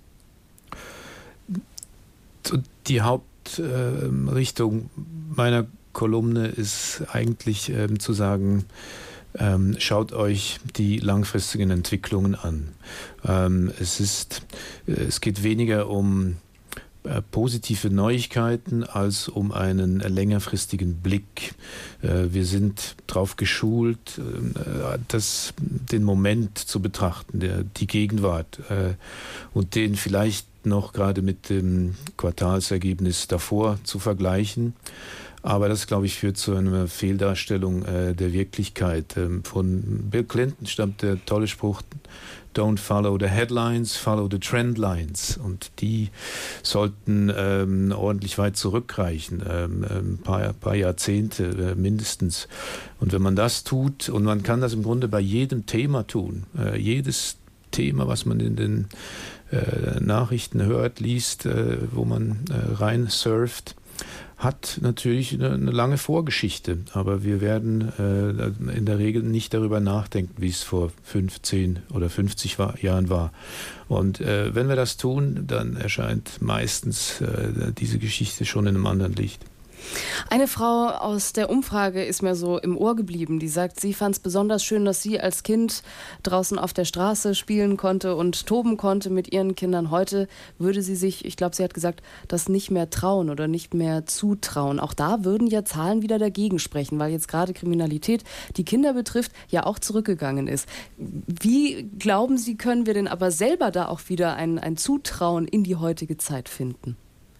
Die Hauptrichtung äh, meiner Kolumne ist eigentlich äh, zu sagen, Ähm, schaut euch die langfristigen Entwicklungen an. Ähm, es ist, äh, es geht weniger um äh, positive Neuigkeiten als um einen äh, längerfristigen Blick. Äh, wir sind darauf geschult, äh, das, den Moment zu betrachten, der, die Gegenwart äh, und den vielleicht noch gerade mit dem Quartalsergebnis davor zu vergleichen. Aber das, glaube ich, führt zu einer Fehldarstellung äh, der Wirklichkeit. Ähm, von Bill Clinton stammt der tolle Spruch: Don't follow the headlines, follow the trendlines. Und die sollten ähm, ordentlich weit zurückreichen, ähm, ein paar, paar Jahrzehnte äh, mindestens. Und wenn man das tut, und man kann das im Grunde bei jedem Thema tun, äh, jedes Thema, was man in den äh, Nachrichten hört, liest, äh, wo man äh, rein surft, hat natürlich eine, eine lange Vorgeschichte, aber wir werden äh, in der Regel nicht darüber nachdenken, wie es vor fünfzehn oder fünfzig war, Jahren war. Und äh, wenn wir das tun, dann erscheint meistens äh, diese Geschichte schon in einem anderen Licht. Eine Frau aus der Umfrage ist mir so im Ohr geblieben, die sagt, sie fand es besonders schön, dass sie als Kind draußen auf der Straße spielen konnte und toben konnte mit ihren Kindern. Heute würde sie sich, ich glaube, sie hat gesagt, das nicht mehr trauen oder nicht mehr zutrauen. Auch da würden ja Zahlen wieder dagegen sprechen, weil jetzt gerade Kriminalität, die Kinder betrifft, ja auch zurückgegangen ist. Wie glauben Sie, können wir denn aber selber da auch wieder ein, ein Zutrauen in die heutige Zeit finden?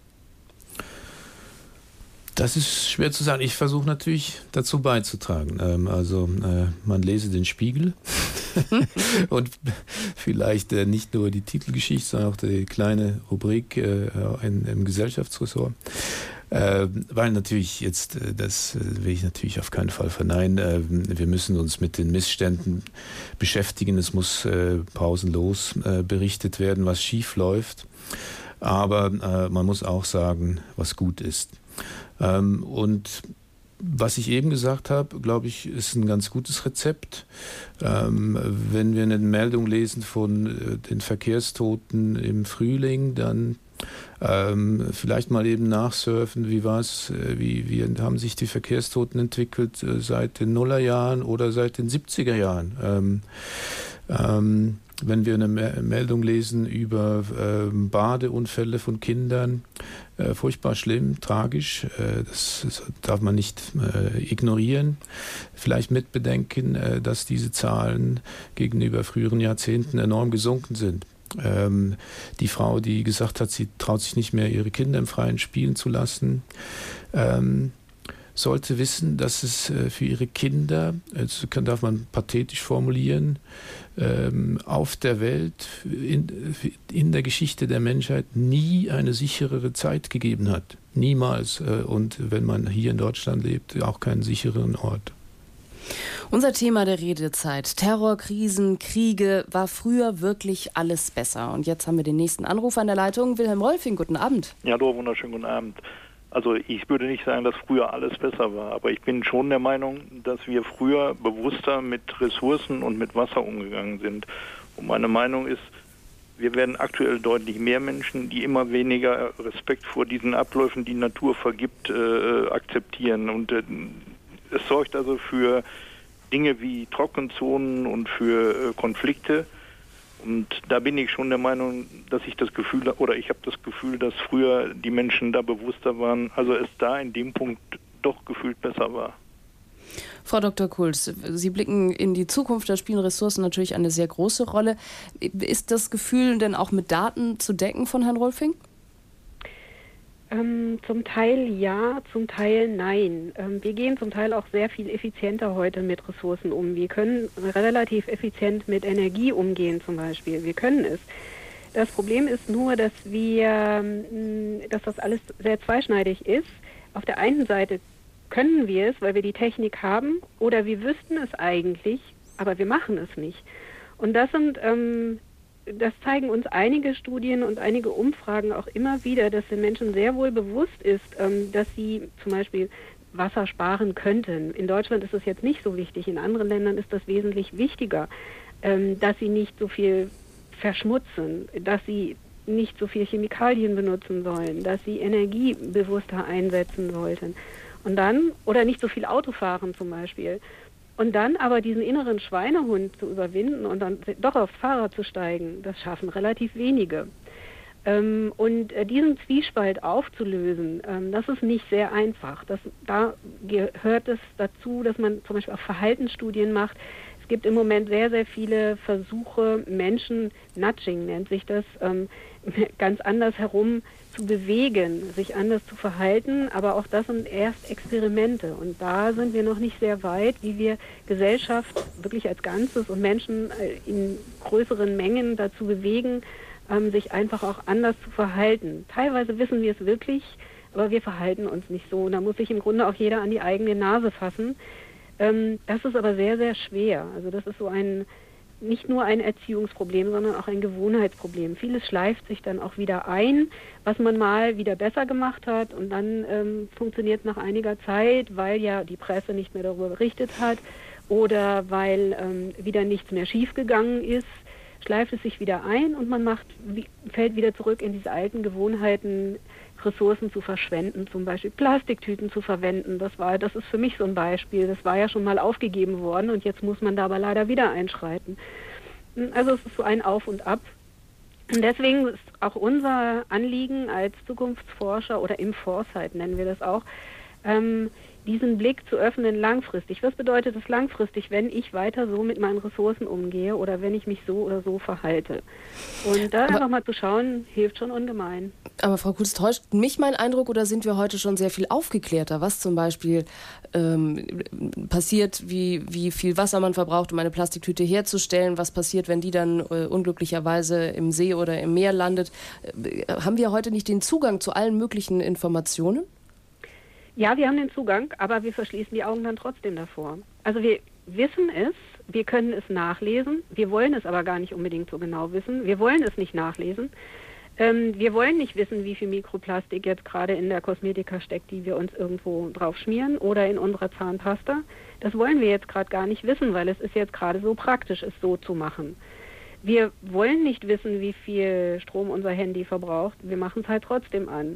Das ist schwer zu sagen. Ich versuche natürlich dazu beizutragen. Ähm, also äh, man lese den Spiegel und vielleicht äh, nicht nur die Titelgeschichte, sondern auch die kleine Rubrik äh, in, im Gesellschaftsressort. Äh, weil natürlich jetzt, äh, das äh, will ich natürlich auf keinen Fall verneinen, äh, wir müssen uns mit den Missständen beschäftigen. Es muss äh, pausenlos äh, berichtet werden, was schief läuft. Aber äh, man muss auch sagen, was gut ist. Ähm, und was ich eben gesagt habe, glaube ich, ist ein ganz gutes Rezept. Ähm, wenn wir eine Meldung lesen von äh, den Verkehrstoten im Frühling, dann ähm, vielleicht mal eben nachsurfen, wie war's, äh, wie, wie haben sich die Verkehrstoten entwickelt äh, seit den Nullerjahren oder seit den siebziger Jahren. Ähm, ähm, wenn wir eine Meldung lesen über äh, Badeunfälle von Kindern, äh, furchtbar schlimm, tragisch, äh, das, das darf man nicht äh, ignorieren. Vielleicht mitbedenken, äh, dass diese Zahlen gegenüber früheren Jahrzehnten enorm gesunken sind. Ähm, die Frau, die gesagt hat, sie traut sich nicht mehr, ihre Kinder im Freien spielen zu lassen, ähm, sollte wissen, dass es äh, für ihre Kinder, das kann, darf man pathetisch formulieren, ähm, auf der Welt, in, in der Geschichte der Menschheit nie eine sicherere Zeit gegeben hat. Niemals. Äh, und wenn man hier in Deutschland lebt, auch keinen sicheren Ort. Unser Thema der Redezeit, Terror, Krisen, Kriege, war früher wirklich alles besser. Und jetzt haben wir den nächsten Anruf an der Leitung. Wilhelm Rolfing, guten Abend. Ja, hallo, wunderschönen guten Abend. Also ich würde nicht sagen, dass früher alles besser war, aber ich bin schon der Meinung, dass wir früher bewusster mit Ressourcen und mit Wasser umgegangen sind. Und meine Meinung ist, wir werden aktuell deutlich mehr Menschen, die immer weniger Respekt vor diesen Abläufen, die Natur vergibt, äh, akzeptieren. Und äh, es sorgt also für Dinge wie Trockenzonen und für äh, Konflikte. Und da bin ich schon der Meinung, dass ich das Gefühl, oder ich habe das Gefühl, dass früher die Menschen da bewusster waren, also es da in dem Punkt doch gefühlt besser war. Frau Doktor Kulz, Sie blicken in die Zukunft, da spielen Ressourcen natürlich eine sehr große Rolle. Ist das Gefühl denn auch mit Daten zu decken von Herrn Rolfing? Ähm, zum Teil ja, zum Teil nein. Ähm, wir gehen zum Teil auch sehr viel effizienter heute mit Ressourcen um. Wir können relativ effizient mit Energie umgehen zum Beispiel. Wir können es. Das Problem ist nur, dass wir, dass das alles sehr zweischneidig ist. Auf der einen Seite können wir es, weil wir die Technik haben, oder wir wüssten es eigentlich, aber wir machen es nicht. Und das sind ähm, Das zeigen uns einige Studien und einige Umfragen auch immer wieder, dass den Menschen sehr wohl bewusst ist, ähm, dass sie zum Beispiel Wasser sparen könnten. In Deutschland ist es jetzt nicht so wichtig, in anderen Ländern ist das wesentlich wichtiger, ähm, dass sie nicht so viel verschmutzen, dass sie nicht so viel Chemikalien benutzen sollen, dass sie Energie bewusster einsetzen sollten. Und dann, oder nicht so viel Auto fahren zum Beispiel. Und dann aber diesen inneren Schweinehund zu überwinden und dann doch aufs Fahrrad zu steigen, das schaffen relativ wenige. Ähm, und äh, diesen Zwiespalt aufzulösen, ähm, das ist nicht sehr einfach. Das, da gehört es dazu, dass man zum Beispiel auch Verhaltensstudien macht. Es gibt im Moment sehr, sehr viele Versuche, Menschen, Nudging nennt sich das, ähm, ganz anders herum zu bewegen, sich anders zu verhalten, aber auch das sind erst Experimente und da sind wir noch nicht sehr weit, wie wir Gesellschaft wirklich als Ganzes und Menschen in größeren Mengen dazu bewegen, ähm, sich einfach auch anders zu verhalten. Teilweise wissen wir es wirklich, aber wir verhalten uns nicht so und da muss sich im Grunde auch jeder an die eigene Nase fassen. Ähm, das ist aber sehr, sehr schwer. Also das ist so ein nicht nur ein Erziehungsproblem, sondern auch ein Gewohnheitsproblem. Vieles schleift sich dann auch wieder ein, was man mal wieder besser gemacht hat und dann ähm, funktioniert nach einiger Zeit, weil ja die Presse nicht mehr darüber berichtet hat oder weil ähm, wieder nichts mehr schiefgegangen ist, schleift es sich wieder ein und man macht, wie, fällt wieder zurück in diese alten Gewohnheiten, Ressourcen zu verschwenden, zum Beispiel Plastiktüten zu verwenden. Das war, das ist für mich so ein Beispiel. Das war ja schon mal aufgegeben worden und jetzt muss man da aber leider wieder einschreiten. Also es ist so ein Auf und Ab. Und deswegen ist auch unser Anliegen als Zukunftsforscher oder im Foresight nennen wir das auch, ähm, diesen Blick zu öffnen langfristig. Was bedeutet es langfristig, wenn ich weiter so mit meinen Ressourcen umgehe oder wenn ich mich so oder so verhalte? Und da einfach mal zu schauen, hilft schon ungemein. Aber Frau Kulz, täuscht mich mein Eindruck oder sind wir heute schon sehr viel aufgeklärter, was zum Beispiel ähm, passiert, wie, wie viel Wasser man verbraucht, um eine Plastiktüte herzustellen, was passiert, wenn die dann äh, unglücklicherweise im See oder im Meer landet? Äh, haben wir heute nicht den Zugang zu allen möglichen Informationen? Ja, wir haben den Zugang, aber wir verschließen die Augen dann trotzdem davor. Also wir wissen es, wir können es nachlesen, wir wollen es aber gar nicht unbedingt so genau wissen, wir wollen es nicht nachlesen. Ähm, wir wollen nicht wissen, wie viel Mikroplastik jetzt gerade in der Kosmetika steckt, die wir uns irgendwo drauf schmieren oder in unserer Zahnpasta. Das wollen wir jetzt gerade gar nicht wissen, weil es ist jetzt gerade so praktisch, es so zu machen. Wir wollen nicht wissen, wie viel Strom unser Handy verbraucht. Wir machen es halt trotzdem an.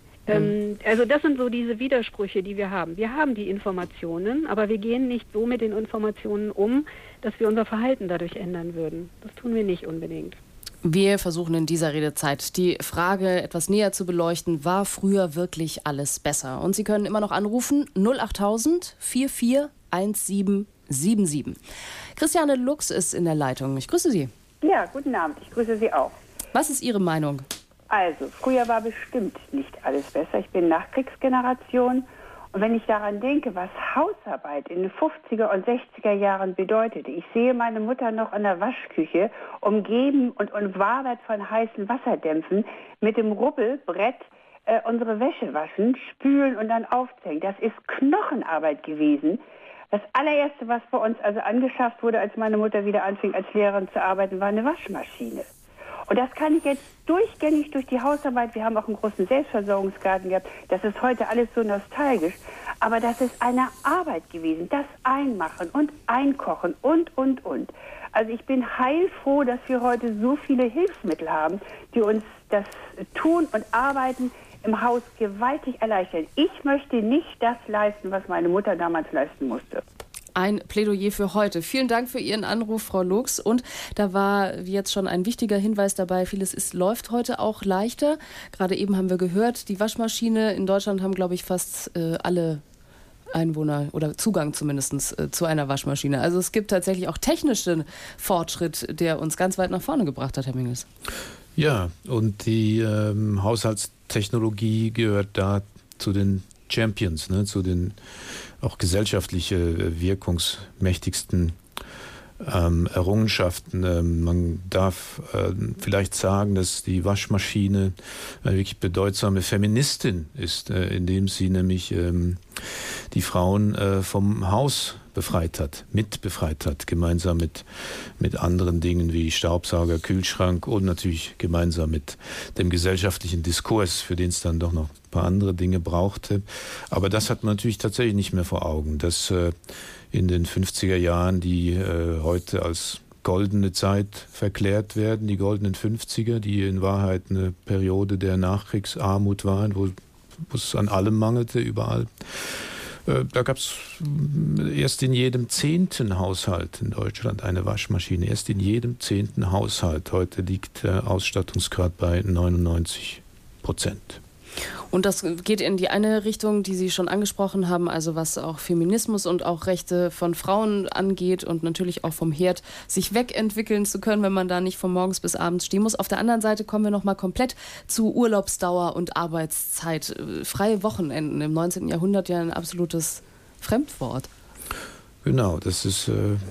Ähm, also das sind so diese Widersprüche, die wir haben. Wir haben die Informationen, aber wir gehen nicht so mit den Informationen um, dass wir unser Verhalten dadurch ändern würden. Das tun wir nicht unbedingt. Wir versuchen in dieser Redezeit die Frage etwas näher zu beleuchten, war früher wirklich alles besser? Und Sie können immer noch anrufen, null achttausend vierundvierzig siebzehn siebenundsiebzig. Christiane Lux ist in der Leitung. Ich grüße Sie. Ja, guten Abend. Ich grüße Sie auch. Was ist Ihre Meinung? Also, früher war bestimmt nicht alles besser. Ich bin Nachkriegsgeneration. Und wenn ich daran denke, was Hausarbeit in den fünfziger und sechziger Jahren bedeutete. Ich sehe meine Mutter noch in der Waschküche, umgeben und umwabert von heißen Wasserdämpfen, mit dem Rubbelbrett äh, unsere Wäsche waschen, spülen und dann aufzählen. Das ist Knochenarbeit gewesen. Das allererste, was bei uns also angeschafft wurde, als meine Mutter wieder anfing, als Lehrerin zu arbeiten, war eine Waschmaschine. Und das kann ich jetzt durchgängig durch die Hausarbeit, wir haben auch einen großen Selbstversorgungsgarten gehabt, das ist heute alles so nostalgisch, aber das ist eine Arbeit gewesen, das Einmachen und Einkochen und, und, und. Also ich bin heilfroh, dass wir heute so viele Hilfsmittel haben, die uns das Tun und Arbeiten im Haus gewaltig erleichtern. Ich möchte nicht das leisten, was meine Mutter damals leisten musste. Ein Plädoyer für heute. Vielen Dank für Ihren Anruf, Frau Lux. Und da war jetzt schon ein wichtiger Hinweis dabei. Vieles ist, läuft heute auch leichter. Gerade eben haben wir gehört, die Waschmaschine in Deutschland haben, glaube ich, fast äh, alle Einwohner oder Zugang zumindest äh, zu einer Waschmaschine. Also es gibt tatsächlich auch technischen Fortschritt, der uns ganz weit nach vorne gebracht hat, Herr Mingels. Ja, und die ähm, Haushaltstechnologie gehört da zu den Champions, ne, zu den auch gesellschaftlich äh, wirkungsmächtigsten ähm, Errungenschaften. Ähm, man darf äh, vielleicht sagen, dass die Waschmaschine eine wirklich bedeutsame Feministin ist, äh, indem sie nämlich ähm, die Frauen äh, vom Haus befreit hat, mit befreit hat, gemeinsam mit, mit anderen Dingen wie Staubsauger, Kühlschrank und natürlich gemeinsam mit dem gesellschaftlichen Diskurs, für den es dann doch noch ein paar andere Dinge brauchte. Aber das hat man natürlich tatsächlich nicht mehr vor Augen, dass äh, in den fünfziger Jahren, die äh, heute als goldene Zeit verklärt werden, die goldenen fünfziger, die in Wahrheit eine Periode der Nachkriegsarmut waren, wo, wo es an allem mangelte, überall. Da gab es erst in jedem zehnten Haushalt in Deutschland eine Waschmaschine. Erst in jedem zehnten Haushalt. Heute liegt der Ausstattungsgrad bei neunundneunzig Prozent. Und das geht in die eine Richtung, die Sie schon angesprochen haben, also was auch Feminismus und auch Rechte von Frauen angeht und natürlich auch vom Herd sich wegentwickeln zu können, wenn man da nicht von morgens bis abends stehen muss. Auf der anderen Seite kommen wir noch mal komplett zu Urlaubsdauer und Arbeitszeit. Freie Wochenenden im neunzehnten Jahrhundert ja ein absolutes Fremdwort. Genau, das ist äh,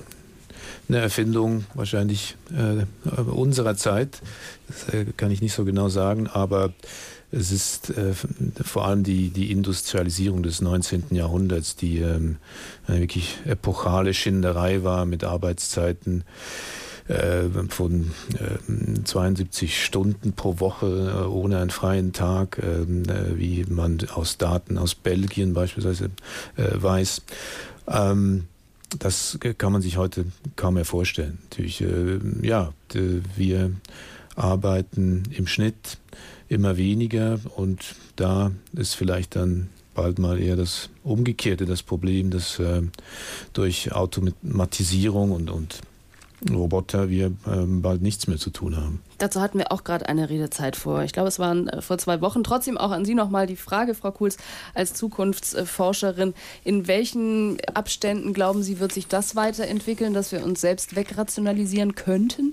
eine Erfindung wahrscheinlich äh, unserer Zeit. Das äh, kann ich nicht so genau sagen, aber es ist äh, vor allem die, die Industrialisierung des neunzehnten Jahrhunderts, die ähm, eine wirklich epochale Schinderei war mit Arbeitszeiten äh, von äh, zweiundsiebzig Stunden pro Woche äh, ohne einen freien Tag, äh, wie man aus Daten aus Belgien beispielsweise äh, weiß. Ähm, das kann man sich heute kaum mehr vorstellen. Natürlich, äh, ja, wir arbeiten im Schnitt immer weniger und da ist vielleicht dann bald mal eher das Umgekehrte, das Problem, dass äh, durch Automatisierung und, und Roboter wir äh, bald nichts mehr zu tun haben. Dazu hatten wir auch gerade eine Redezeit vor. Ich glaube, es waren äh, vor zwei Wochen. Trotzdem auch an Sie nochmal die Frage, Frau Kuhls, als Zukunftsforscherin. In welchen Abständen, glauben Sie, wird sich das weiterentwickeln, dass wir uns selbst wegrationalisieren könnten?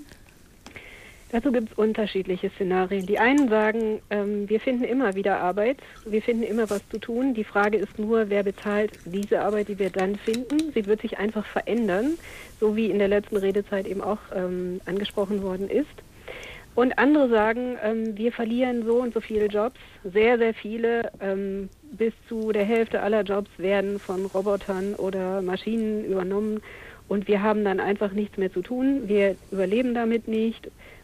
Dazu gibt es unterschiedliche Szenarien. Die einen sagen, ähm, wir finden immer wieder Arbeit, wir finden immer was zu tun. Die Frage ist nur, wer bezahlt diese Arbeit, die wir dann finden. Sie wird sich einfach verändern, so wie in der letzten Redezeit eben auch ähm, angesprochen worden ist. Und andere sagen, ähm, wir verlieren so und so viele Jobs, sehr, sehr viele. Ähm, bis zu der Hälfte aller Jobs werden von Robotern oder Maschinen übernommen und wir haben dann einfach nichts mehr zu tun. Wir überleben damit nicht.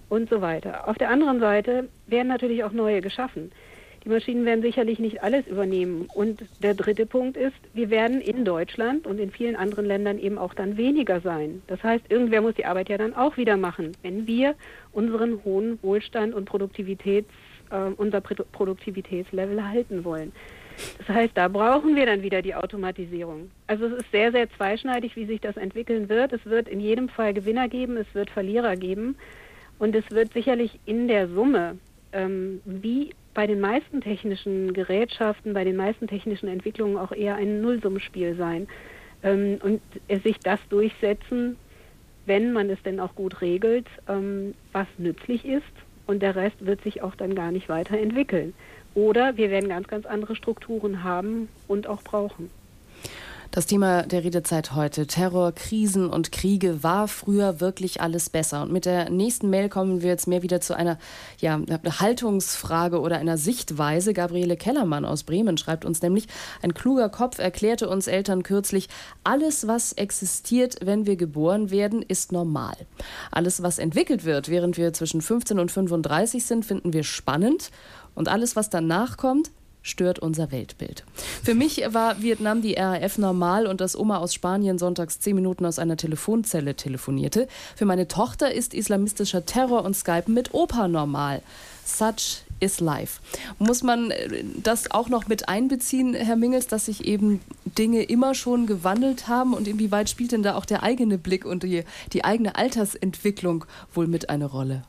und so weiter. Auf der anderen Seite werden natürlich auch neue geschaffen. Die Maschinen werden sicherlich nicht alles übernehmen. Und der dritte Punkt ist, wir werden in Deutschland und in vielen anderen Ländern eben auch dann weniger sein. Das heißt, irgendwer muss die Arbeit ja dann auch wieder machen, wenn wir unseren hohen Wohlstand und Produktivitäts, äh, unser Produktivitätslevel halten wollen. Das heißt, da brauchen wir dann wieder die Automatisierung. Also es ist sehr, sehr zweischneidig, wie sich das entwickeln wird. Es wird in jedem Fall Gewinner geben, es wird Verlierer geben. Und es wird sicherlich in der Summe, ähm, wie bei den meisten technischen Gerätschaften, bei den meisten technischen Entwicklungen auch eher ein Nullsummenspiel sein. Ähm, und es sich das durchsetzen, wenn man es denn auch gut regelt, ähm, was nützlich ist. Und der Rest wird sich auch dann gar nicht weiterentwickeln. Oder wir werden ganz, ganz andere Strukturen haben und auch brauchen. Das Thema der Redezeit heute, Terror, Krisen und Kriege, war früher wirklich alles besser? Und mit der nächsten Mail kommen wir jetzt mehr wieder zu einer, ja, einer Haltungsfrage oder einer Sichtweise. Gabriele Kellermann aus Bremen schreibt uns nämlich, ein kluger Kopf erklärte uns Eltern kürzlich, alles, was existiert, wenn wir geboren werden, ist normal. Alles, was entwickelt wird, während wir zwischen fünfzehn und fünfunddreißig sind, finden wir spannend. Und alles, was danach kommt, stört unser Weltbild. Für mich war Vietnam die R A F normal und dass Oma aus Spanien sonntags zehn Minuten aus einer Telefonzelle telefonierte. Für meine Tochter ist islamistischer Terror und Skypen mit Opa normal. Such is life. Muss man das auch noch mit einbeziehen, Herr Mingels, dass sich eben Dinge immer schon gewandelt haben und inwieweit spielt denn da auch der eigene Blick und die, die eigene Altersentwicklung wohl mit eine Rolle?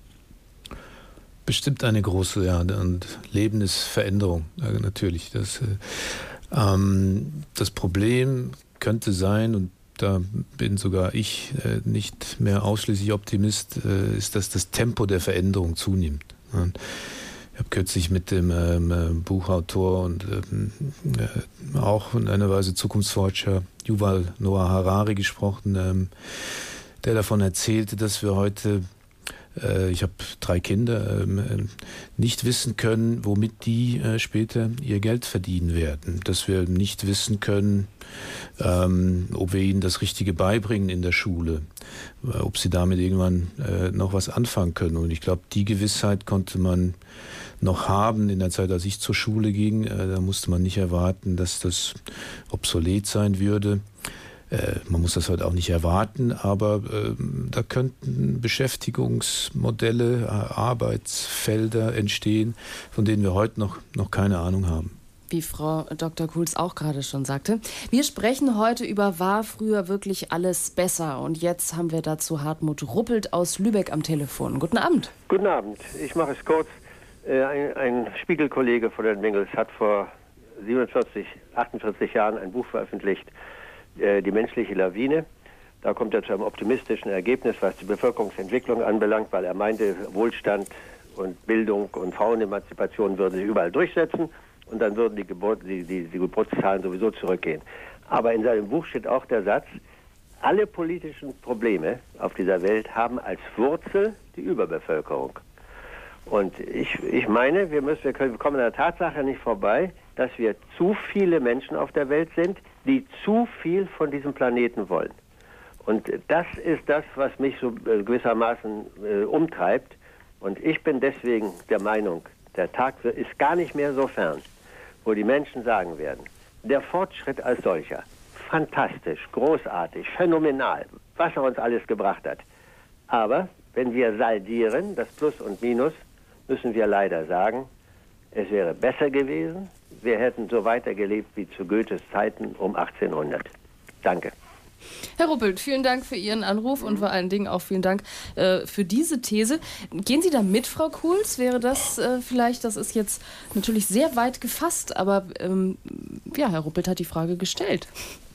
Bestimmt eine große, ja, und Leben ist Veränderung, ja, natürlich. Das, äh, ähm, das Problem könnte sein, und da bin sogar ich äh, nicht mehr ausschließlich Optimist, äh, ist, dass das Tempo der Veränderung zunimmt. Ja. Ich habe kürzlich mit dem ähm, Buchautor und ähm, äh, auch in einer Weise Zukunftsforscher Yuval Noah Harari gesprochen, ähm, der davon erzählte, dass wir heute ich habe drei Kinder, nicht wissen können, womit die später ihr Geld verdienen werden. Dass wir nicht wissen können, ob wir ihnen das Richtige beibringen in der Schule, ob sie damit irgendwann noch was anfangen können. Und ich glaube, die Gewissheit konnte man noch haben in der Zeit, als ich zur Schule ging. Da musste man nicht erwarten, dass das obsolet sein würde. Äh, man muss das heute auch nicht erwarten, aber äh, da könnten Beschäftigungsmodelle, äh, Arbeitsfelder entstehen, von denen wir heute noch, noch keine Ahnung haben. Wie Frau Doktor Kuhls auch gerade schon sagte. Wir sprechen heute über, war früher wirklich alles besser? Und jetzt haben wir dazu Hartmut Ruppelt aus Lübeck am Telefon. Guten Abend. Guten Abend. Ich mache es kurz. Äh, ein, ein Spiegelkollege von den Mingels hat vor siebenundvierzig, achtundvierzig Jahren ein Buch veröffentlicht, Die menschliche Lawine. Da kommt er zu einem optimistischen Ergebnis, was die Bevölkerungsentwicklung anbelangt, weil er meinte, Wohlstand und Bildung und Frauenemanzipation würden sich überall durchsetzen und dann würden die, Geburt, die, die, die Geburtszahlen sowieso zurückgehen. Aber in seinem Buch steht auch der Satz, alle politischen Probleme auf dieser Welt haben als Wurzel die Überbevölkerung. Und ich, ich meine, wir, müssen, wir, können, wir kommen an der Tatsache nicht vorbei, dass wir zu viele Menschen auf der Welt sind, die zu viel von diesem Planeten wollen. Und das ist das, was mich so äh, gewissermaßen äh, umtreibt. Und ich bin deswegen der Meinung, der Tag ist gar nicht mehr so fern, wo die Menschen sagen werden, der Fortschritt als solcher, fantastisch, großartig, phänomenal, was er uns alles gebracht hat. Aber wenn wir saldieren, das Plus und Minus, müssen wir leider sagen, es wäre besser gewesen, wir hätten so weitergelebt wie zu Goethes Zeiten um achtzehnhundert. Danke. Herr Ruppelt, vielen Dank für Ihren Anruf und vor allen Dingen auch vielen Dank äh, für diese These. Gehen Sie da mit, Frau Kuhls? Wäre das äh, vielleicht, das ist jetzt natürlich sehr weit gefasst, aber ähm, ja, Herr Ruppelt hat die Frage gestellt.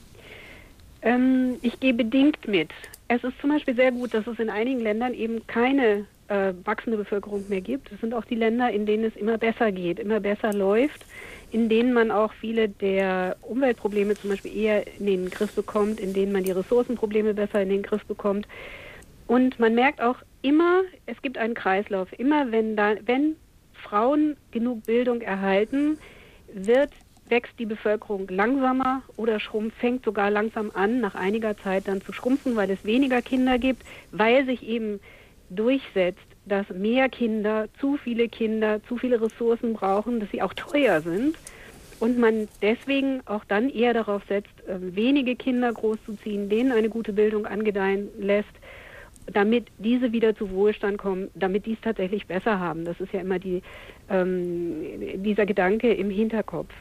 Ähm, ich gehe bedingt mit. Es ist zum Beispiel sehr gut, dass es in einigen Ländern eben keine äh, wachsende Bevölkerung mehr gibt. Es sind auch die Länder, in denen es immer besser geht, immer besser läuft, in denen man auch viele der Umweltprobleme zum Beispiel eher in den Griff bekommt, in denen man die Ressourcenprobleme besser in den Griff bekommt. Und man merkt auch immer, es gibt einen Kreislauf. Immer wenn, da, wenn Frauen genug Bildung erhalten, wird, wächst die Bevölkerung langsamer oder schrumpft, fängt sogar langsam an, nach einiger Zeit dann zu schrumpfen, weil es weniger Kinder gibt, weil sich eben durchsetzt, dass mehr Kinder, zu viele Kinder, zu viele Ressourcen brauchen, dass sie auch teuer sind und man deswegen auch dann eher darauf setzt, wenige Kinder großzuziehen, denen eine gute Bildung angedeihen lässt, damit diese wieder zu Wohlstand kommen, damit die es tatsächlich besser haben. Das ist ja immer die, ähm, dieser Gedanke im Hinterkopf.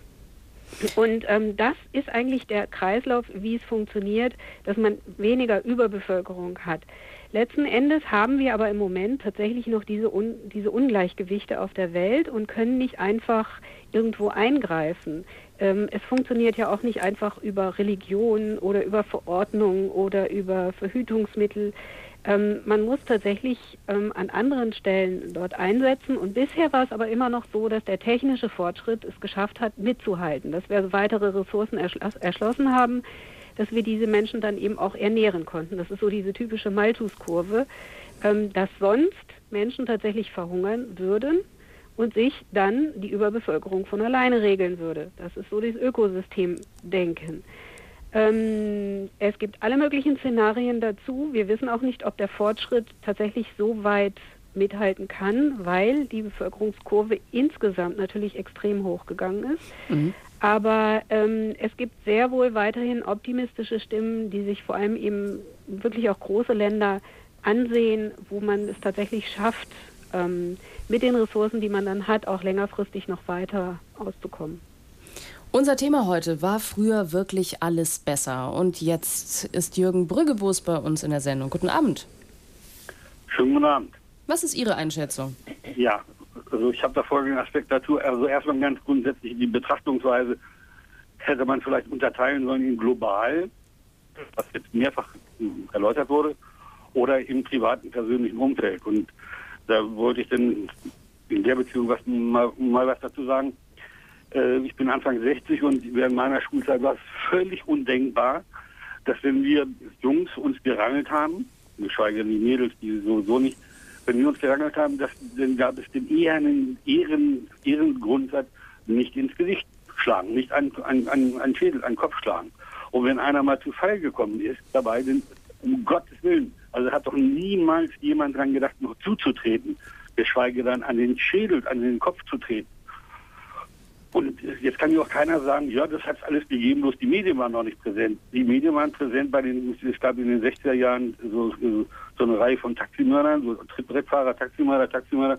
Und ähm, das ist eigentlich der Kreislauf, wie es funktioniert, dass man weniger Überbevölkerung hat. Letzten Endes haben wir aber im Moment tatsächlich noch diese, Un diese Ungleichgewichte auf der Welt und können nicht einfach irgendwo eingreifen. Ähm, es funktioniert ja auch nicht einfach über Religion oder über Verordnungen oder über Verhütungsmittel. Ähm, man muss tatsächlich ähm, an anderen Stellen dort einsetzen und bisher war es aber immer noch so, dass der technische Fortschritt es geschafft hat, mitzuhalten, dass wir weitere Ressourcen erschloss erschlossen haben, dass wir diese Menschen dann eben auch ernähren konnten. Das ist so diese typische Malthus-Kurve, ähm, dass sonst Menschen tatsächlich verhungern würden und sich dann die Überbevölkerung von alleine regeln würde. Das ist so das Ökosystemdenken. Ähm, es gibt alle möglichen Szenarien dazu. Wir wissen auch nicht, ob der Fortschritt tatsächlich so weit mithalten kann, weil die Bevölkerungskurve insgesamt natürlich extrem hoch gegangen ist. Mhm. Aber ähm, es gibt sehr wohl weiterhin optimistische Stimmen, die sich vor allem eben wirklich auch große Länder ansehen, wo man es tatsächlich schafft, ähm, mit den Ressourcen, die man dann hat, auch längerfristig noch weiter auszukommen. Unser Thema heute war früher wirklich alles besser. Und jetzt ist Jürgen Brüggebus bei uns in der Sendung. Guten Abend. Schönen guten Abend. Was ist Ihre Einschätzung? Ja, also ich habe da folgenden Aspekt dazu. Also erstmal ganz grundsätzlich die Betrachtungsweise hätte man vielleicht unterteilen sollen in global, was jetzt mehrfach erläutert wurde, oder im privaten, persönlichen Umfeld. Und da wollte ich dann in der Beziehung was, mal, mal was dazu sagen. Ich bin Anfang sechzig und während meiner Schulzeit war es völlig undenkbar, dass wenn wir Jungs uns gerangelt haben, geschweige denn die Mädels, die sowieso nicht, wenn wir uns gerangelt haben, dass, dann gab es den ehernen Ehren, Ehrengrundsatz, nicht ins Gesicht schlagen, nicht an, an, an, an Schädel, an Kopf schlagen. Und wenn einer mal zu Fall gekommen ist, dabei, dann, um Gottes Willen, also hat doch niemals jemand dran gedacht, noch zuzutreten, geschweige dann an den Schädel, an den Kopf zu treten. Und jetzt kann ja auch keiner sagen, ja, das hat es alles gegeben, bloß die Medien waren noch nicht präsent. Die Medien waren präsent bei den, es gab in den sechziger Jahren so, so eine Reihe von Taximördern, so Trittbrettfahrer, Taximörder, Taximörder,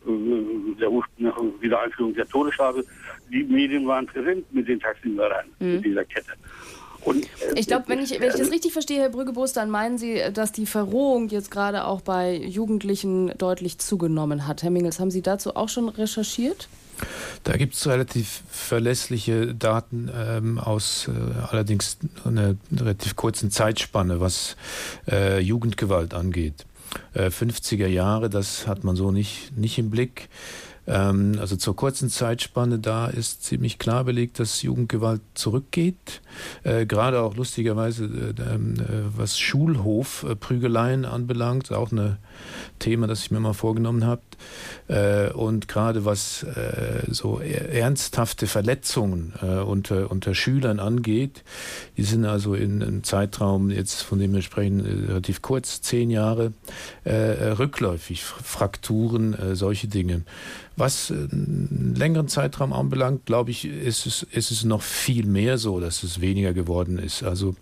der nach Wiedereinführung der Todesstrafe. Die Medien waren präsent mit den Taximördern, mhm. mit dieser Kette. Und, äh, ich glaube, wenn ich, wenn ich das richtig verstehe, Herr Brüggebus, dann meinen Sie, dass die Verrohung jetzt gerade auch bei Jugendlichen deutlich zugenommen hat. Herr Mingels, haben Sie dazu auch schon recherchiert? Da gibt es relativ verlässliche Daten ähm, aus äh, allerdings einer relativ kurzen Zeitspanne, was äh, Jugendgewalt angeht. Äh, fünfziger Jahre, das hat man so nicht, nicht im Blick. Ähm, also zur kurzen Zeitspanne, da ist ziemlich klar belegt, dass Jugendgewalt zurückgeht. Äh, gerade auch lustigerweise, äh, äh, was Schulhofprügeleien anbelangt, auch ein Thema, das ich mir mal vorgenommen habe. Äh, und gerade was äh, so ernsthafte Verletzungen äh, unter, unter Schülern angeht, die sind also in einem Zeitraum, jetzt von dem wir sprechen, äh, relativ kurz, zehn Jahre, äh, rückläufig, Frakturen, äh, solche Dinge. Was einen längeren Zeitraum anbelangt, glaube ich, ist es, ist es noch viel mehr so, dass es weniger geworden ist. Also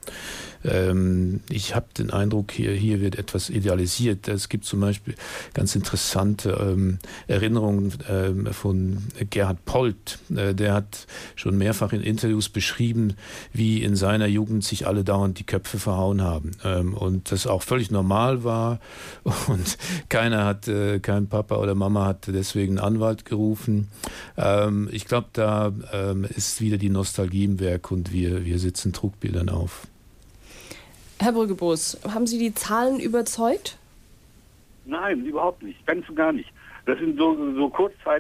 ähm, ich habe den Eindruck, hier, hier wird etwas idealisiert. Es gibt zum Beispiel ganz interessante ähm, Erinnerungen ähm, von Gerhard Polt. Äh, der hat schon mehrfach in Interviews beschrieben, wie in seiner Jugend sich alle dauernd die Köpfe verhauen haben. Ähm, und das auch völlig normal war. Und keiner hat, äh, kein Papa oder Mama hat deswegen einen Anwalt gerufen. Ähm, ich glaube, da ähm, ist wieder die Nostalgie im Werk und wir, wir sitzen Trugbildern auf. Herr Brüggebus, haben Sie die Zahlen überzeugt? Nein, überhaupt nicht. Ganz und gar nicht. Das sind so, so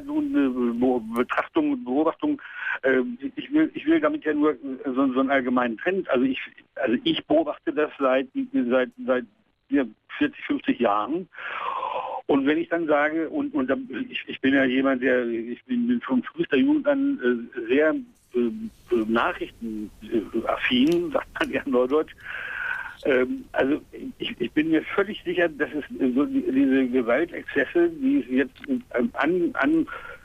Kurzzeitbetrachtungen und Beobachtungen. Ich will, ich will damit ja nur so, so einen allgemeinen Trend. Also ich, also ich beobachte das seit, seit, seit vierzig, fünfzig Jahren. Und wenn ich dann sage, und, und ich, ich bin ja jemand, der, ich bin von frühester Jugend an äh, sehr äh, nachrichtenaffin, sagt man ja in Neudeutsch, Ähm, also ich, ich bin mir völlig sicher, dass es so die, diese Gewaltexzesse, die es jetzt ähm, an, an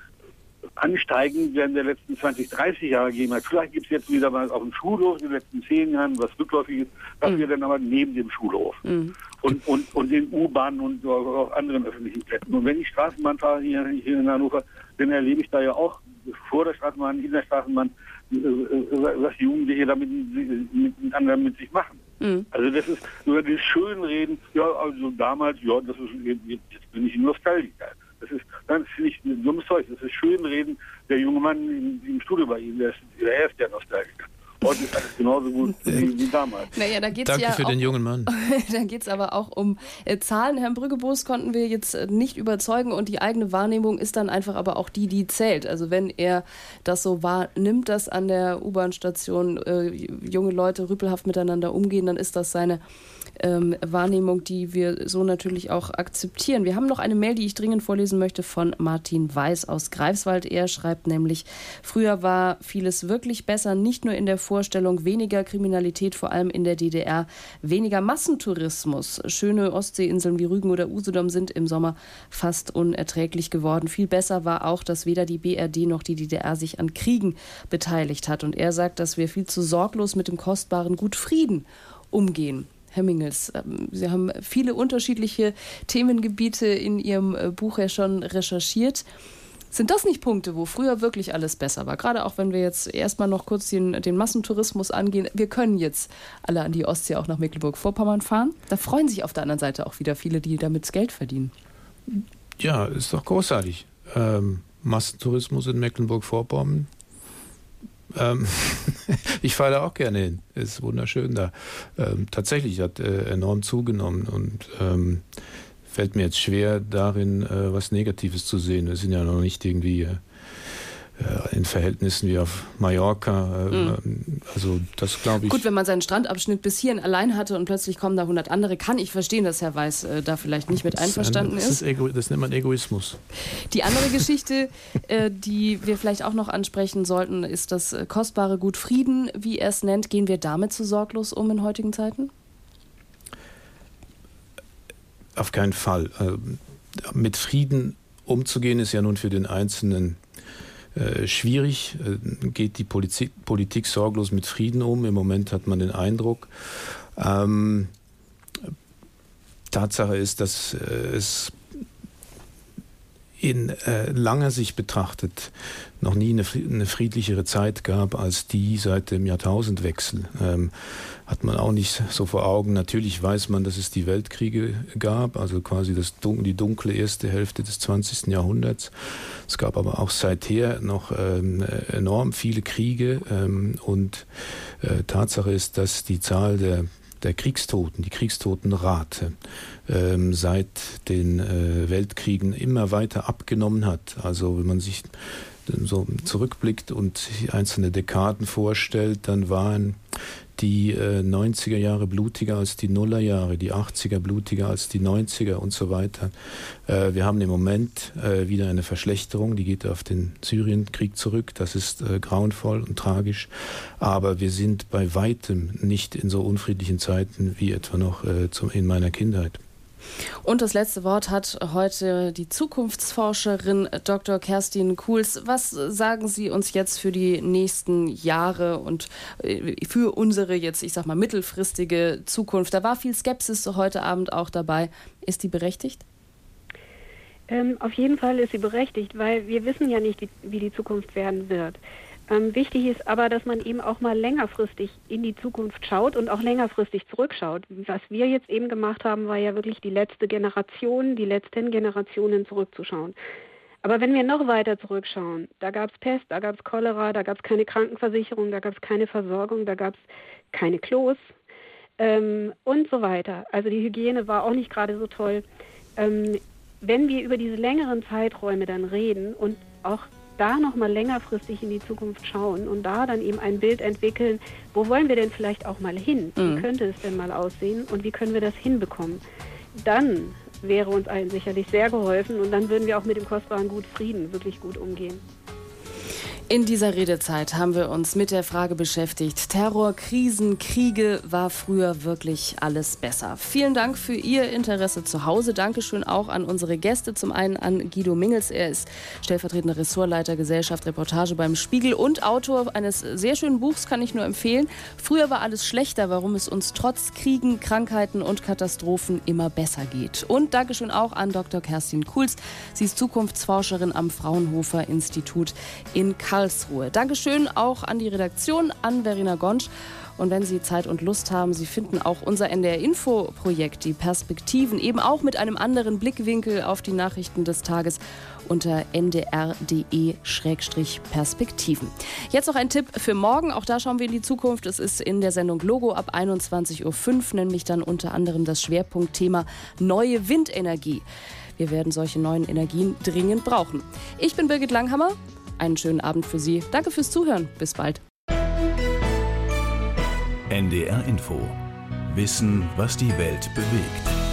ansteigend während der letzten zwanzig, dreißig Jahre gegeben hat. Vielleicht gibt es jetzt wieder mal auf dem Schulhof in den letzten zehn Jahren was Rückläufiges, was mhm. wir dann aber neben dem Schulhof mhm. und, und, und den U-Bahnen und auch anderen öffentlichen Plätzen. Und wenn ich Straßenbahn fahre hier, hier in Hannover, dann erlebe ich da ja auch vor der Straßenbahn, in der Straßenbahn, was Jugendliche da mit, mit anderen mit sich machen. Mhm. Also das ist nur das Schönreden, ja, also damals, ja, das ist, jetzt bin ich Nostalgiker. Das ist, das finde ich ein dummes Zeug. Das ist Schönreden. Der junge Mann im, im Studio bei Ihnen, der ist, der ist der Nostalgiker. Heute ist alles genauso gut wie, wie damals. Naja, da geht's Danke ja für auch, den jungen Mann. Da geht es aber auch um äh, Zahlen. Herrn Brüggebos konnten wir jetzt äh, nicht überzeugen und die eigene Wahrnehmung ist dann einfach aber auch die, die zählt. Also wenn er das so wahrnimmt, dass an der U-Bahn-Station äh, junge Leute rüpelhaft miteinander umgehen, dann ist das seine ähm, Wahrnehmung, die wir so natürlich auch akzeptieren. Wir haben noch eine Mail, die ich dringend vorlesen möchte von Martin Weiß aus Greifswald. Er schreibt nämlich, früher war vieles wirklich besser, nicht nur in der Vorstellung, weniger Kriminalität, vor allem in der D D R, weniger Massentourismus. Schöne Ostseeinseln wie Rügen oder Usedom sind im Sommer fast unerträglich geworden. Viel besser war auch, dass weder die B R D noch die D D R sich an Kriegen beteiligt hat. Und er sagt, dass wir viel zu sorglos mit dem kostbaren Gut Frieden umgehen. Herr Mingels, Sie haben viele unterschiedliche Themengebiete in Ihrem Buch ja schon recherchiert. Sind das nicht Punkte, wo früher wirklich alles besser war? Gerade auch, wenn wir jetzt erstmal noch kurz den, den Massentourismus angehen. Wir können jetzt alle an die Ostsee, auch nach Mecklenburg-Vorpommern fahren. Da freuen sich auf der anderen Seite auch wieder viele, die damit Geld verdienen. Ja, ist doch großartig. Ähm, Massentourismus in Mecklenburg-Vorpommern. Ähm, ich fahre da auch gerne hin. Ist wunderschön da. Ähm, tatsächlich hat äh, enorm zugenommen und ähm, fällt mir jetzt schwer, darin äh, was Negatives zu sehen. Wir sind ja noch nicht irgendwie äh, in Verhältnissen wie auf Mallorca. Äh, mhm. Also das glaube ich... Gut, wenn man seinen Strandabschnitt bis hierhin allein hatte und plötzlich kommen da hundert andere, kann ich verstehen, dass Herr Weiß äh, da vielleicht nicht mit einverstanden das ist. ist. Ego, das nennt man Egoismus. Die andere Geschichte, äh, die wir vielleicht auch noch ansprechen sollten, ist das äh, kostbare Gut Frieden, wie er es nennt. Gehen wir damit zu sorglos um in heutigen Zeiten? Auf keinen Fall. Mit Frieden umzugehen ist ja nun für den Einzelnen äh, schwierig. Äh, geht die Politik, Politik sorglos mit Frieden um? Im Moment hat man den Eindruck. Ähm, Tatsache ist, dass äh, es in äh, langer Sicht betrachtet noch nie eine, eine friedlichere Zeit gab als die seit dem Jahrtausendwechsel. Ähm, hat man auch nicht so vor Augen. Natürlich weiß man, dass es die Weltkriege gab, also quasi das, die dunkle erste Hälfte des zwanzigsten Jahrhunderts. Es gab aber auch seither noch ähm, enorm viele Kriege ähm, und äh, Tatsache ist, dass die Zahl der der Kriegstoten, die Kriegstotenrate ähm, seit den äh, Weltkriegen immer weiter abgenommen hat. Also wenn man sich so zurückblickt und einzelne Dekaden vorstellt, dann waren die äh, neunziger Jahre blutiger als die Nullerjahre, die achtziger blutiger als die neunziger und so weiter. Äh, wir haben im Moment äh, wieder eine Verschlechterung, die geht auf den Syrienkrieg zurück. Das ist äh, grauenvoll und tragisch. Aber wir sind bei weitem nicht in so unfriedlichen Zeiten wie etwa noch äh, zum, in meiner Kindheit. Und das letzte Wort hat heute die Zukunftsforscherin Doktor Kerstin Kuhls. Was sagen Sie uns jetzt für die nächsten Jahre und für unsere jetzt, ich sag mal, mittelfristige Zukunft? Da war viel Skepsis heute Abend auch dabei. Ist die berechtigt? Ähm, auf jeden Fall ist sie berechtigt, weil wir wissen ja nicht, wie, wie die Zukunft werden wird. Ähm, wichtig ist aber, dass man eben auch mal längerfristig in die Zukunft schaut und auch längerfristig zurückschaut. Was wir jetzt eben gemacht haben, war ja wirklich die letzte Generation, die letzten Generationen zurückzuschauen. Aber wenn wir noch weiter zurückschauen, da gab es Pest, da gab es Cholera, da gab es keine Krankenversicherung, da gab es keine Versorgung, da gab es keine Klos ähm, und so weiter. Also die Hygiene war auch nicht gerade so toll. Ähm, wenn wir über diese längeren Zeiträume dann reden und auch da nochmal längerfristig in die Zukunft schauen und da dann eben ein Bild entwickeln, wo wollen wir denn vielleicht auch mal hin? Mhm. Wie könnte es denn mal aussehen und wie können wir das hinbekommen? Dann wäre uns allen sicherlich sehr geholfen und dann würden wir auch mit dem kostbaren Gut Frieden wirklich gut umgehen. In dieser Redezeit haben wir uns mit der Frage beschäftigt, Terror, Krisen, Kriege, war früher wirklich alles besser? Vielen Dank für Ihr Interesse zu Hause. Dankeschön auch an unsere Gäste. Zum einen an Guido Mingels. Er ist stellvertretender Ressortleiter Gesellschaft Reportage beim Spiegel und Autor eines sehr schönen Buchs, kann ich nur empfehlen. Früher war alles schlechter, warum es uns trotz Kriegen, Krankheiten und Katastrophen immer besser geht. Und Dankeschön auch an Doktor Kerstin Kuhls. Sie ist Zukunftsforscherin am Fraunhofer Institut in Karlsruhe. Dankeschön auch an die Redaktion, an Verena Gonsch. Und wenn Sie Zeit und Lust haben, Sie finden auch unser N D R-Info-Projekt, die Perspektiven, eben auch mit einem anderen Blickwinkel auf die Nachrichten des Tages unter n d r punkt d e Schrägstrich Perspektiven. Jetzt noch ein Tipp für morgen, auch da schauen wir in die Zukunft. Es ist in der Sendung Logo ab einundzwanzig Uhr fünf, nämlich dann unter anderem das Schwerpunktthema neue Windenergie. Wir werden solche neuen Energien dringend brauchen. Ich bin Birgit Langhammer. Einen schönen Abend für Sie. Danke fürs Zuhören. Bis bald. N D R Info. Wissen, was die Welt bewegt.